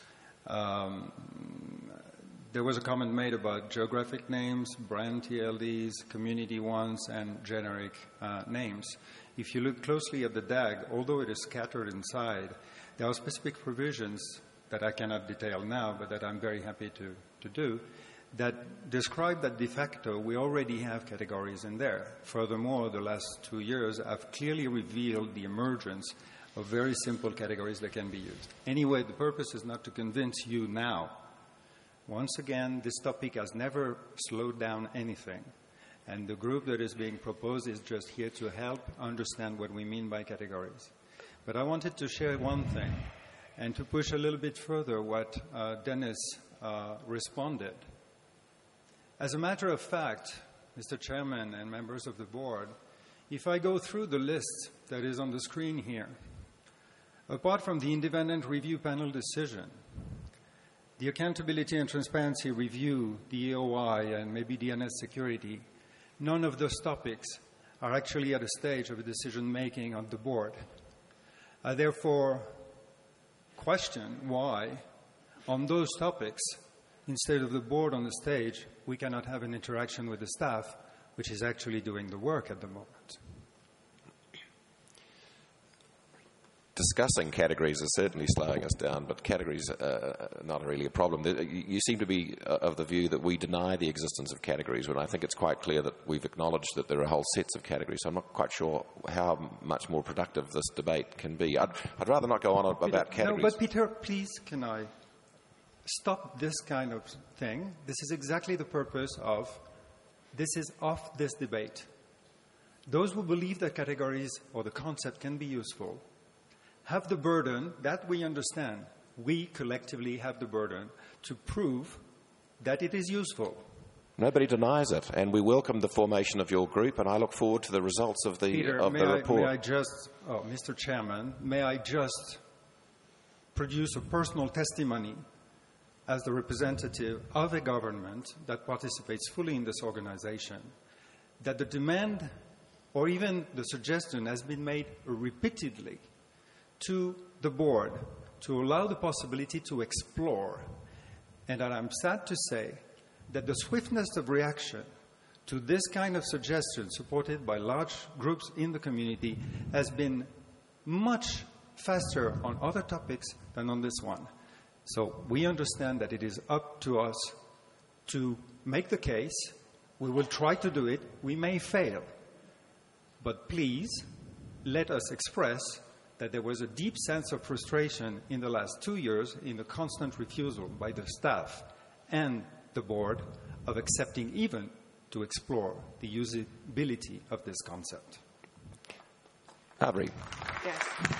There was a comment made about geographic names, brand TLDs, community ones, and generic names. If you look closely at the DAG, although it is scattered inside, there are specific provisions that I cannot detail now, but that I'm very happy to do, that describe that de facto we already have categories in there. Furthermore, the last 2 years have clearly revealed the emergence of very simple categories that can be used. Anyway, the purpose is not to convince you now. Once again, this topic has never slowed down anything, and the group that is being proposed is just here to help understand what we mean by categories. But I wanted to share one thing, and to push a little bit further what Dennis responded. As a matter of fact, Mr. Chairman and members of the board, if I go through the list that is on the screen here, apart from the independent review panel decision, the Accountability and Transparency Review, the EOI, and maybe DNS security, none of those topics are actually at a stage of decision-making on the board. I therefore question why, on those topics, instead of the board on the stage, we cannot have an interaction with the staff, which is actually doing the work at the moment.
Discussing categories is certainly slowing us down, but categories are not really a problem. You seem to be of the view that we deny the existence of categories, when I think it's quite clear that we've acknowledged that there are whole sets of categories. So I'm not quite sure how much more productive this debate can be. I'd rather not go on about categories.
No, but Peter, please, can I stop this kind of thing? This is exactly the purpose of this debate. Those who believe that categories or the concept can be useful have the burden, that we understand, we collectively have the burden to prove that it is useful.
Nobody denies it, and we welcome the formation of your group, and I look forward to the results of the report.
Mr. Chairman, may I just produce a personal testimony as the representative of a government that participates fully in this organization, that the demand or even the suggestion has been made repeatedly to the board to allow the possibility to explore, and that I'm sad to say that the swiftness of reaction to this kind of suggestion supported by large groups in the community has been much faster on other topics than on this one. So we understand that it is up to us to make the case. We will try to do it. We may fail. But please, let us express that there was a deep sense of frustration in the last 2 years in the constant refusal by the staff and the board of accepting even to explore the usability of this concept.
Avri.
Yes.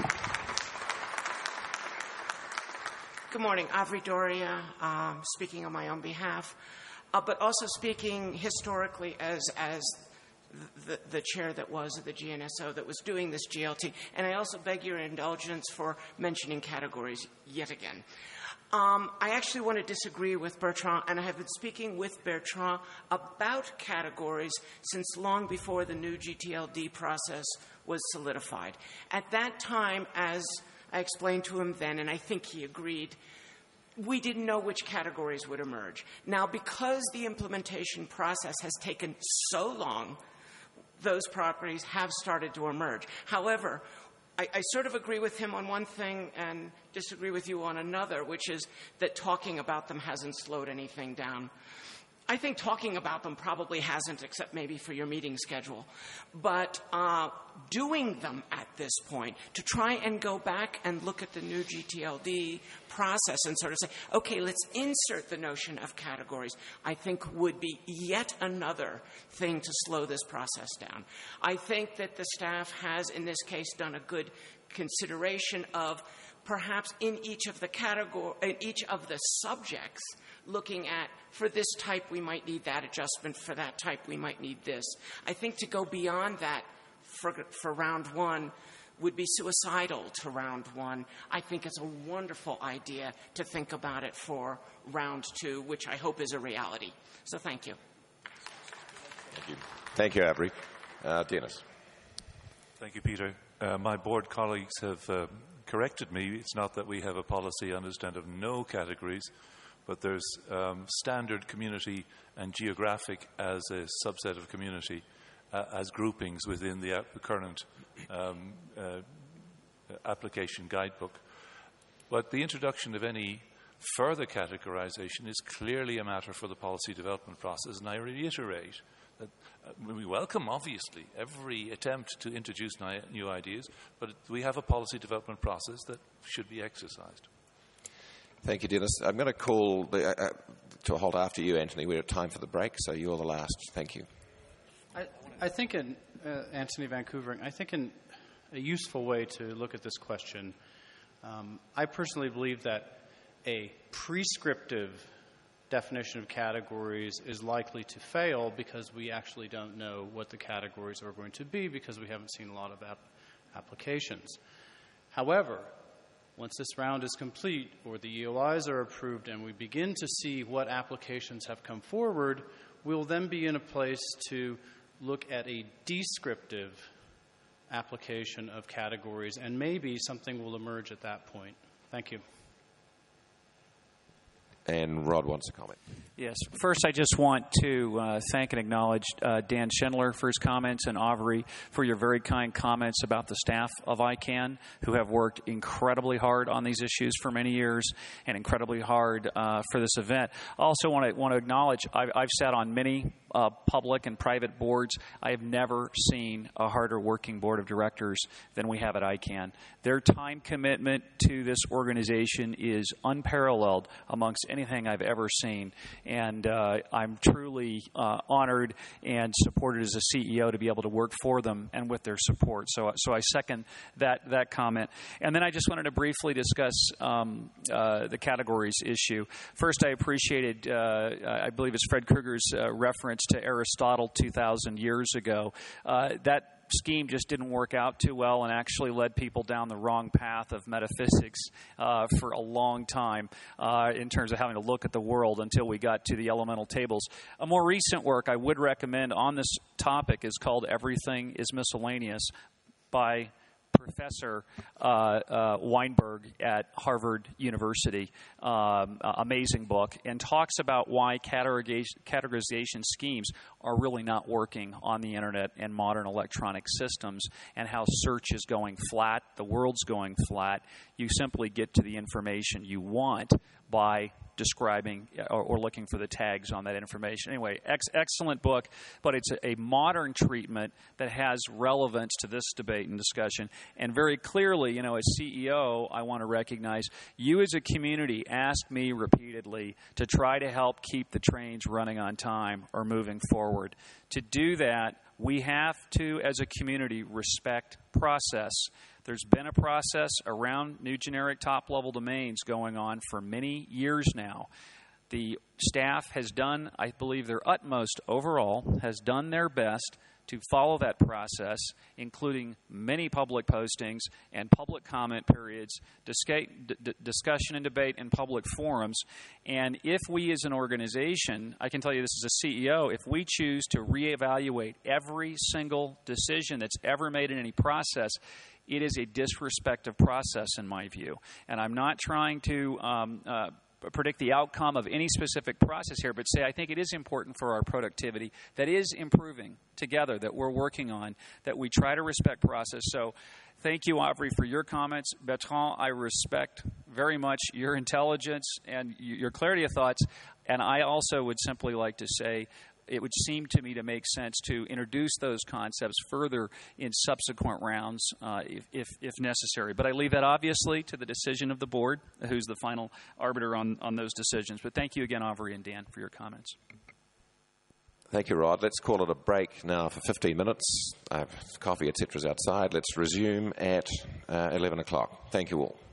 Good morning. Avri Doria, speaking on my own behalf, but also speaking historically as the chair that was of the GNSO that was doing this GLT. And I also beg your indulgence for mentioning categories yet again. I actually want to disagree with Bertrand, and I have been speaking with Bertrand about categories since long before the new GTLD process was solidified. At that time, as I explained to him then, and I think he agreed, we didn't know which categories would emerge. Now, because the implementation process has taken so long, those properties have started to emerge. However, I sort of agree with him on one thing and disagree with you on another, which is that talking about them hasn't slowed anything down. I think talking about them probably hasn't, except maybe for your meeting schedule. But doing them at this point, to try and go back and look at the new GTLD process and sort of say, okay, let's insert the notion of categories, I think would be yet another thing to slow this process down. I think that the staff has, in this case, done a good consideration of perhaps in each of the subjects, looking at, for this type, we might need that adjustment. For that type, we might need this. I think to go beyond that for round one would be suicidal to round one. I think it's a wonderful idea to think about it for round two, which I hope is a reality. So thank you.
Thank you. Thank you, Avri. Dennis.
Thank you, Peter. My board colleagues have corrected me. It's not that we have a policy, I understand, of no categories, but there's standard community and geographic as a subset of community, as groupings within the current application guidebook. But the introduction of any further categorization is clearly a matter for the policy development process, and I reiterate that we welcome, obviously, every attempt to introduce new ideas, but we have a policy development process that should be exercised.
Thank you, Dennis. I'm going to call to a halt after you, Anthony. We're at time for the break, so you're the last. Thank you.
I think, Anthony Vancouver, I think in a useful way to look at this question, I personally believe that a prescriptive definition of categories is likely to fail because we actually don't know what the categories are going to be because we haven't seen a lot of applications. However, once this round is complete or the EOIs are approved and we begin to see what applications have come forward, we'll then be in a place to look at a descriptive application of categories, and maybe something will emerge at that point. Thank you.
And Rod wants to comment.
Yes. First, I just want to thank and acknowledge Dan Schindler for his comments and Avri for your very kind comments about the staff of ICANN, who have worked incredibly hard on these issues for many years and incredibly hard for this event. I also want to acknowledge I've sat on many public and private boards. I have never seen a harder working board of directors than we have at ICANN. Their time commitment to this organization is unparalleled amongst anything I've ever seen. And I'm truly honored and supported as a CEO to be able to work for them and with their support. So I second that comment. And then I just wanted to briefly discuss the categories issue. First, I appreciated, I believe it's Fred Krueger's reference to Aristotle 2,000 years ago. That scheme just didn't work out too well and actually led people down the wrong path of metaphysics for a long time in terms of having to look at the world until we got to the elemental tables. A more recent work I would recommend on this topic is called Everything is Miscellaneous by Professor Weinberg at Harvard University. Amazing book, and talks about why categorization schemes are really not working on the internet and modern electronic systems, and how search is going flat, the world's going flat. You simply get to the information you want by describing or looking for the tags on that information. Anyway, excellent book, but it's a modern treatment that has relevance to this debate and discussion. And very clearly, as CEO, I want to recognize you as a community asked me repeatedly to try to help keep the trains running on time or moving forward. To do that, we have to, as a community, respect process. There's been a process around new generic top-level domains going on for many years now. The staff has done, I believe, their utmost overall, has done their best to follow that process, including many public postings and public comment periods, discussion and debate in public forums. And if we as an organization, I can tell you this as a CEO, if we choose to reevaluate every single decision that's ever made in any process, it is a disrespect of process in my view. And I'm not trying to predict the outcome of any specific process here, but say I think it is important for our productivity that is improving together, that we're working on, that we try to respect process. So thank you, Aubrey, for your comments. Bertrand, I respect very much your intelligence and your clarity of thoughts, and I also would simply like to say it would seem to me to make sense to introduce those concepts further in subsequent rounds if necessary. But I leave that obviously to the decision of the board, who's the final arbiter on those decisions. But thank you again, Aubrey and Dan, for your comments.
Thank you, Rod. Let's call it a break now for 15 minutes. Coffee, etc. is outside. Let's resume at 11 o'clock. Thank you all.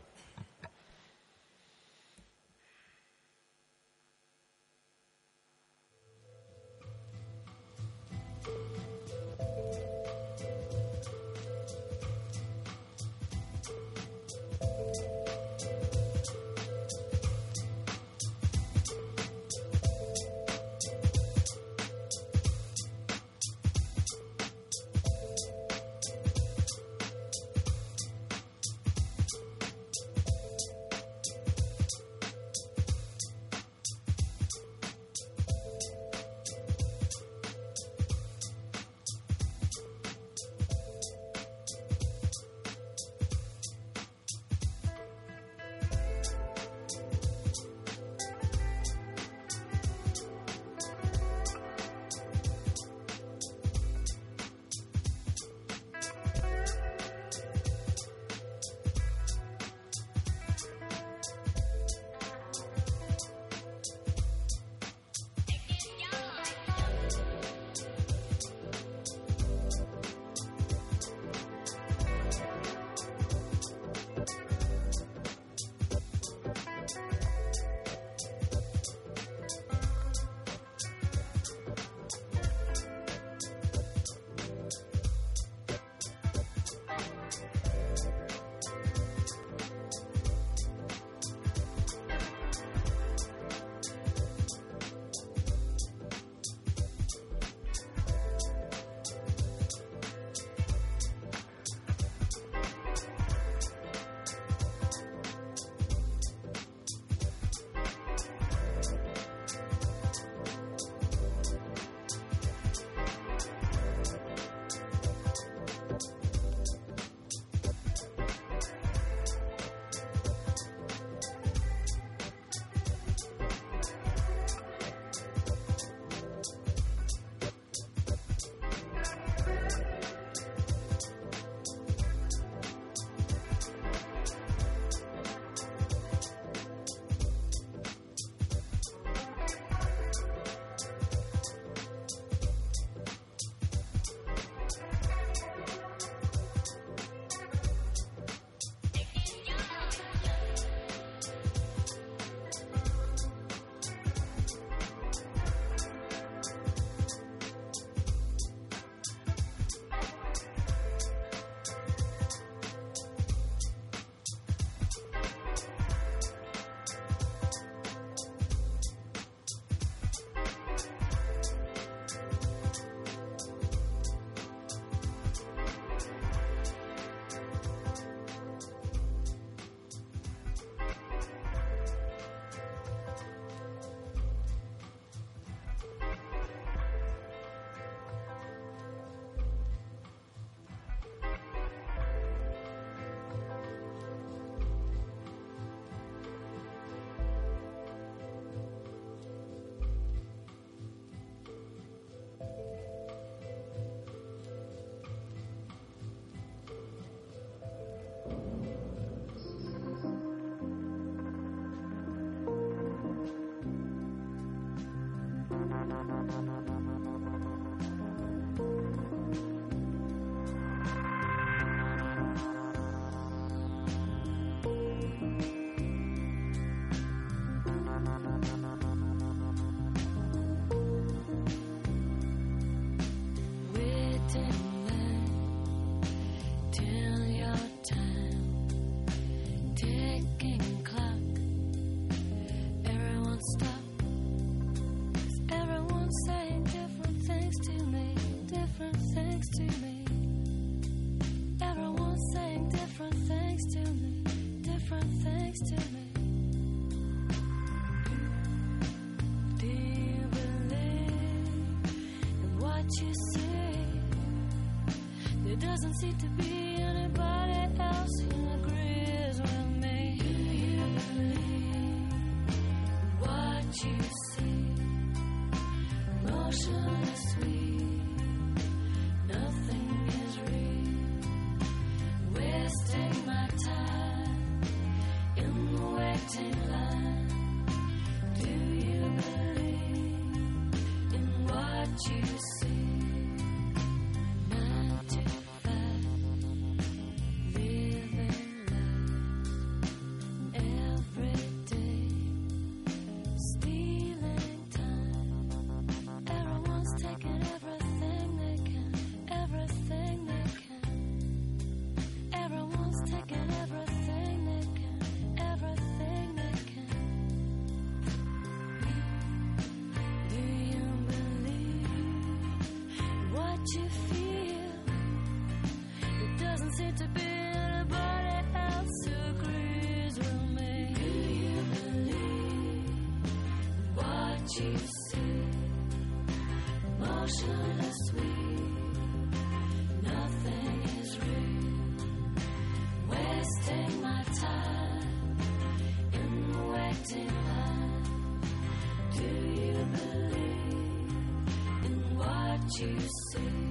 Doesn't seem to be anybody else who agrees with me. Do you believe what you see? Motionless we, nothing is real. Wasting my time in the waiting line. Do you believe in what you see? You feel it doesn't seem to be anybody else who agrees with me. Do you believe what you see? Motionless we, nothing is real. Wasting my time in the waiting line. Do you believe in what you see?